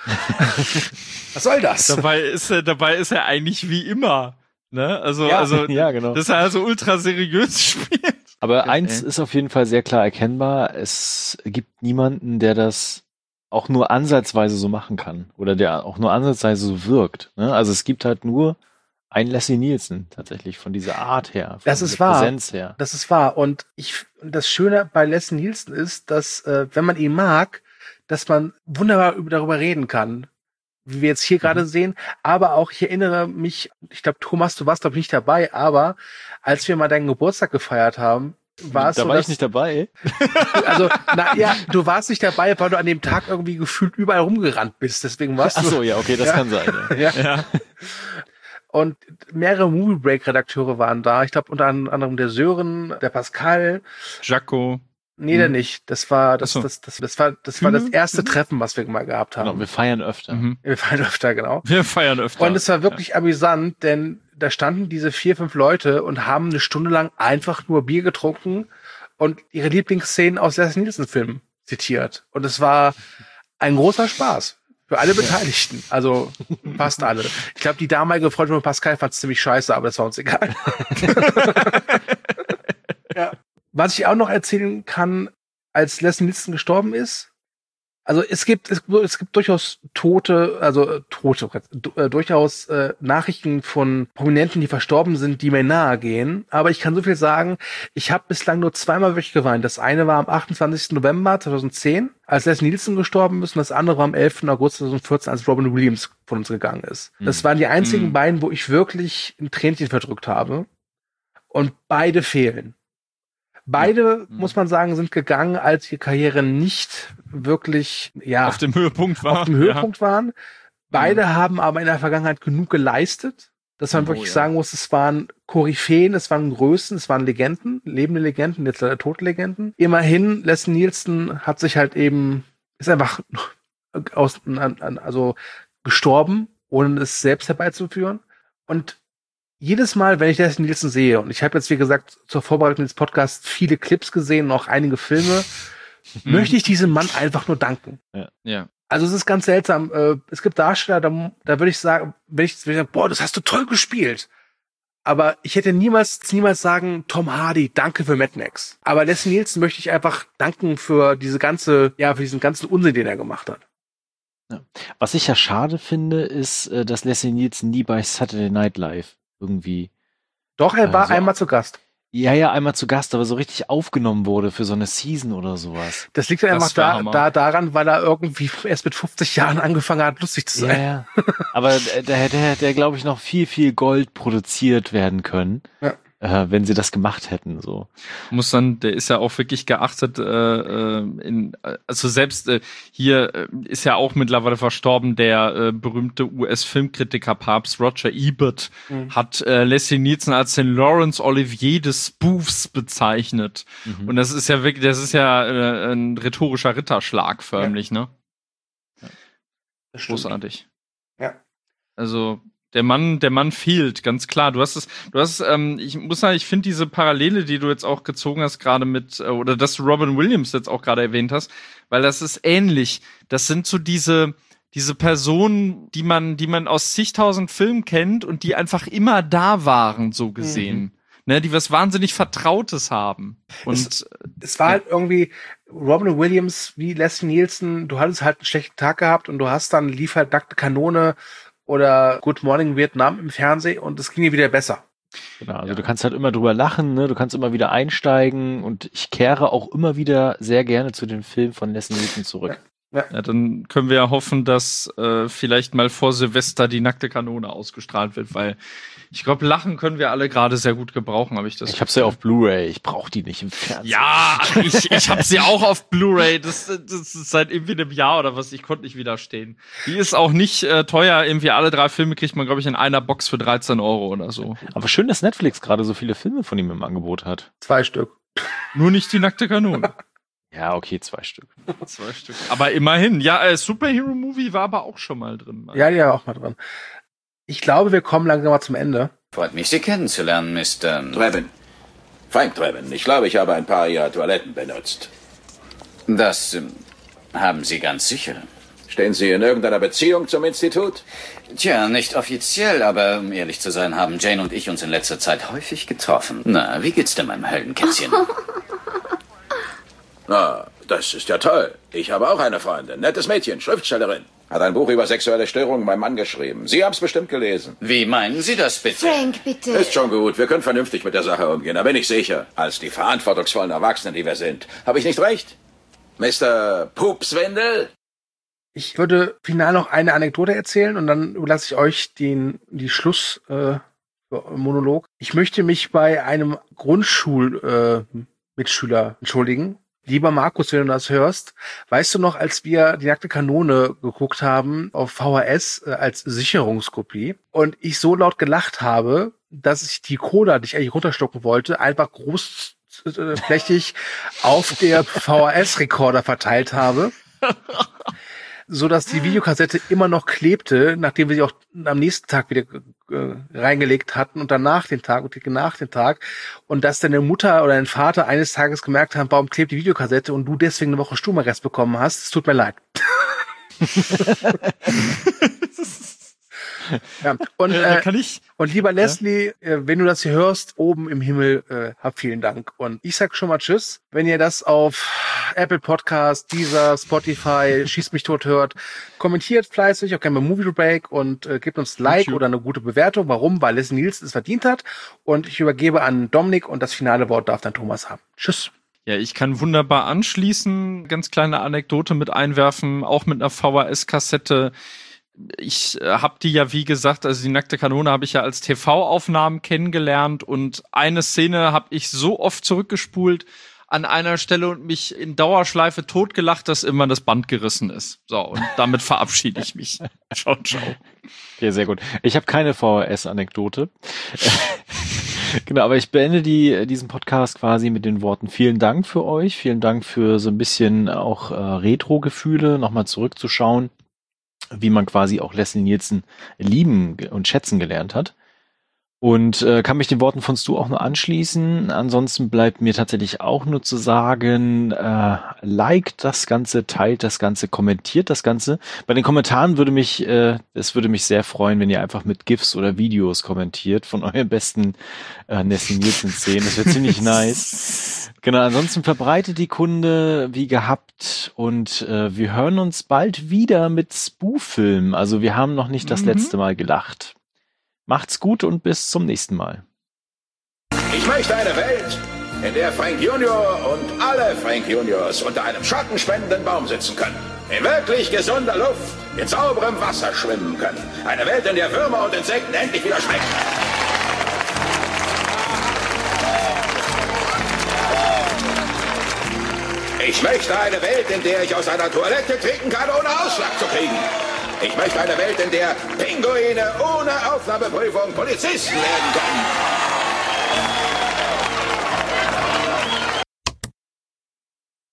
Was soll das?
Dabei ist er eigentlich wie immer. Ne? Also,
ja, genau.
Dass er also ultra seriös spielt.
Aber eins ist auf jeden Fall sehr klar erkennbar. Es gibt niemanden, der das auch nur ansatzweise so machen kann. Oder der auch nur ansatzweise so wirkt. Ne? Also es gibt halt nur einen Leslie Nielsen tatsächlich von dieser Art her.
Das ist wahr.
Präsenz her.
Das ist wahr. Und das Schöne bei Leslie Nielsen ist, dass, wenn man ihn mag, dass man wunderbar darüber reden kann. Wie wir jetzt hier gerade sehen, aber auch, ich erinnere mich, ich glaube, Thomas, du warst, glaube ich, nicht dabei, aber als wir mal deinen Geburtstag gefeiert haben, war es so,
da war ich nicht dabei.
Also, du warst nicht dabei, weil du an dem Tag irgendwie gefühlt überall rumgerannt bist, deswegen warst du...
Ach so, ja, okay, das kann sein.
Ja. Und mehrere Movie Break-Redakteure waren da. Ich glaube, unter anderem der Sören, der Pascal.
Jaco.
Nee, der nicht. Das war das erste Treffen, was wir mal gehabt haben.
Genau, wir feiern öfter.
Wir feiern öfter, genau.
Wir feiern öfter.
Und es war wirklich amüsant, denn da standen diese 4, 5 Leute und haben eine Stunde lang einfach nur Bier getrunken und ihre Lieblingsszenen aus Leslie Nielsen-Filmen zitiert. Und es war ein großer Spaß. Für alle Beteiligten. Also fast alle. Ich glaube, die damalige Freundin von Pascal fand es ziemlich scheiße, aber das war uns egal. Ja. Was ich auch noch erzählen kann, als Leslie Nielsen gestorben ist, also es gibt durchaus durchaus Nachrichten von Prominenten, die verstorben sind, die mir nahe gehen. Aber ich kann so viel sagen, ich habe bislang nur zweimal wirklich geweint. Das eine war am 28. November 2010, als Leslie Nielsen gestorben ist, und das andere war am 11. August 2014, als Robin Williams von uns gegangen ist. Das waren die einzigen beiden, wo ich wirklich ein Tränchen verdrückt habe. Und beide fehlen. Beide, muss man sagen, sind gegangen, als ihre Karriere nicht wirklich,
auf dem Höhepunkt
waren. Beide haben aber in der Vergangenheit genug geleistet, dass man wirklich sagen muss, es waren Koryphäen, es waren Größen, es waren Legenden, lebende Legenden, jetzt leider tote Legenden. Immerhin, Leslie Nielsen hat sich halt ist einfach gestorben, ohne es selbst herbeizuführen. Und jedes Mal, wenn ich Leslie Nielsen sehe, und ich habe jetzt, wie gesagt, zur Vorbereitung des Podcasts viele Clips gesehen und auch einige Filme, möchte ich diesem Mann einfach nur danken.
Ja.
Also es ist ganz seltsam. Es gibt Darsteller, da würde ich sagen, boah, das hast du toll gespielt. Aber ich hätte niemals sagen, Tom Hardy, danke für Mad Max. Aber Leslie Nielsen möchte ich einfach danken für für diesen ganzen Unsinn, den er gemacht hat.
Ja. Was ich ja schade finde, ist, dass Leslie Nielsen nie bei Saturday Night Live irgendwie.
Doch, er war einmal zu Gast.
Ja, einmal zu Gast, aber so richtig aufgenommen wurde für so eine Season oder sowas.
Das liegt dann einfach daran, weil er irgendwie erst mit 50 Jahren angefangen hat, lustig zu sein.
Ja. Aber da hätte, glaube ich, noch viel, viel Gold produziert werden können. Ja. Wenn sie das gemacht hätten, so.
Der ist ja auch wirklich geachtet, also selbst hier ist ja auch mittlerweile verstorben, der berühmte US-Filmkritiker Papst Roger Ebert hat Leslie Nielsen als den Laurence Olivier des Spoofs bezeichnet. Und das ist ja wirklich, ein rhetorischer Ritterschlag förmlich, ne? Ja. Großartig.
Ja.
Also, der Mann fehlt, ganz klar. Ich muss sagen, ich finde diese Parallele, die du jetzt auch gezogen hast, gerade oder dass du Robin Williams jetzt auch gerade erwähnt hast, weil das ist ähnlich. Das sind so diese Personen, die man aus zigtausend Filmen kennt und die einfach immer da waren, so gesehen. Ne, die was wahnsinnig Vertrautes haben. Und
es war halt irgendwie Robin Williams wie Leslie Nielsen, du hattest halt einen schlechten Tag gehabt und lief halt Nackte Kanone oder Good Morning Vietnam im Fernsehen und es ging dir wieder besser.
Genau, also du kannst halt immer drüber lachen, ne? Du kannst immer wieder einsteigen und ich kehre auch immer wieder sehr gerne zu den Filmen von Leslie Nielsen zurück.
Ja, dann können wir ja hoffen, dass vielleicht mal vor Silvester die Nackte Kanone ausgestrahlt wird, weil ich glaube, Lachen können wir alle gerade sehr gut gebrauchen, habe ich das.
Ich habe sie auf Blu-ray, ich brauche die nicht im Fernsehen.
Ja, ich habe sie auch auf Blu-ray, das ist seit irgendwie einem Jahr oder was, ich konnte nicht widerstehen. Die ist auch nicht teuer, irgendwie alle 3 Filme kriegt man, glaube ich, in einer Box für 13 € oder so.
Aber schön, dass Netflix gerade so viele Filme von ihm im Angebot hat.
2 Stück.
Nur nicht die Nackte Kanone.
Ja, okay, 2 Stück.
2 Stück. Aber immerhin, ja, Superhero-Movie war aber auch schon mal drin.
Ja, die war auch mal drin. Ich glaube, wir kommen langsam mal zum Ende.
Freut mich, Sie kennenzulernen, Mr.
Draven. Frank Draven. Ich glaube, ich habe ein paar Ihrer Toiletten benutzt.
Das haben Sie ganz sicher.
Stehen Sie in irgendeiner Beziehung zum Institut?
Tja, nicht offiziell, aber um ehrlich zu sein, haben Jane und ich uns in letzter Zeit häufig getroffen. Na, wie geht's denn meinem Höllenkätzchen?
Na, das ist ja toll. Ich habe auch eine Freundin. Nettes Mädchen, Schriftstellerin. Hat ein Buch über sexuelle Störungen beim Mann geschrieben. Sie haben es bestimmt gelesen.
Wie meinen Sie das bitte?
Frank, bitte.
Ist schon gut. Wir können vernünftig mit der Sache umgehen. Da bin ich sicher. Als die verantwortungsvollen Erwachsenen, die wir sind. Habe ich nicht recht? Mr. Pupswindel?
Ich würde final noch eine Anekdote erzählen und dann überlasse ich euch die Schlussmonolog. Ich möchte mich bei einem Grundschulmitschüler entschuldigen. Lieber Markus, wenn du das hörst, weißt du noch, als wir die nackte Kanone geguckt haben auf VHS als Sicherungskopie und ich so laut gelacht habe, dass ich die Cola, die ich eigentlich runterschlucken wollte, einfach großflächig auf der VHS-Rekorder verteilt habe, so dass die Videokassette immer noch klebte, nachdem wir sie auch am nächsten Tag wieder reingelegt hatten und danach den Tag und nach dem Tag, und dass deine Mutter oder dein Vater eines Tages gemerkt haben, warum klebt die Videokassette und du deswegen eine Woche Stubenarrest bekommen hast. Es tut mir leid. Ja, und lieber Leslie, wenn du das hier hörst, oben im Himmel, hab vielen Dank. Und ich sag schon mal Tschüss. Wenn ihr das auf Apple Podcast, Deezer, Spotify, Schieß mich tot hört, kommentiert fleißig, auch gerne bei Movie Break und gebt uns ein Like oder eine gute Bewertung. Warum? Weil Leslie Nielsen es verdient hat. Und ich übergebe an Dominik und das finale Wort darf dann Thomas haben. Tschüss.
Ja, ich kann wunderbar anschließen. Ganz kleine Anekdote mit einwerfen, auch mit einer VHS-Kassette. Ich habe die ja, wie gesagt, also die nackte Kanone habe ich ja als TV-Aufnahmen kennengelernt und eine Szene habe ich so oft zurückgespult an einer Stelle und mich in Dauerschleife totgelacht, dass immer das Band gerissen ist. So, und damit verabschiede ich mich. Ciao, ciao.
Ja, sehr gut. Ich habe keine VHS-Anekdote. Genau, aber ich beende diesen Podcast quasi mit den Worten: Vielen Dank für euch, vielen Dank für so ein bisschen auch Retro-Gefühle, nochmal zurückzuschauen, wie man quasi auch Leslie Nielsen lieben und schätzen gelernt hat. Und kann mich den Worten von Stu auch nur anschließen. Ansonsten bleibt mir tatsächlich auch nur zu sagen, liked das Ganze, teilt das Ganze, kommentiert das Ganze. Bei den Kommentaren es würde mich sehr freuen, wenn ihr einfach mit GIFs oder Videos kommentiert von euren besten Leslie Nielsen-Szenen. Das wäre ziemlich nice. Genau, ansonsten verbreitet die Kunde wie gehabt und wir hören uns bald wieder mit Spoof-Filmen. Also wir haben noch nicht das letzte Mal gelacht. Macht's gut und bis zum nächsten Mal.
Ich möchte eine Welt, in der Frank Junior und alle Frank Juniors unter einem schattenspendenden Baum sitzen können. In wirklich gesunder Luft, in sauberem Wasser schwimmen können. Eine Welt, in der Würmer und Insekten endlich wieder schmecken. Ich möchte eine Welt, in der ich aus einer Toilette trinken kann, ohne Ausschlag zu kriegen. Ich möchte eine Welt, in der Pinguine ohne Aufnahmeprüfung Polizisten werden können.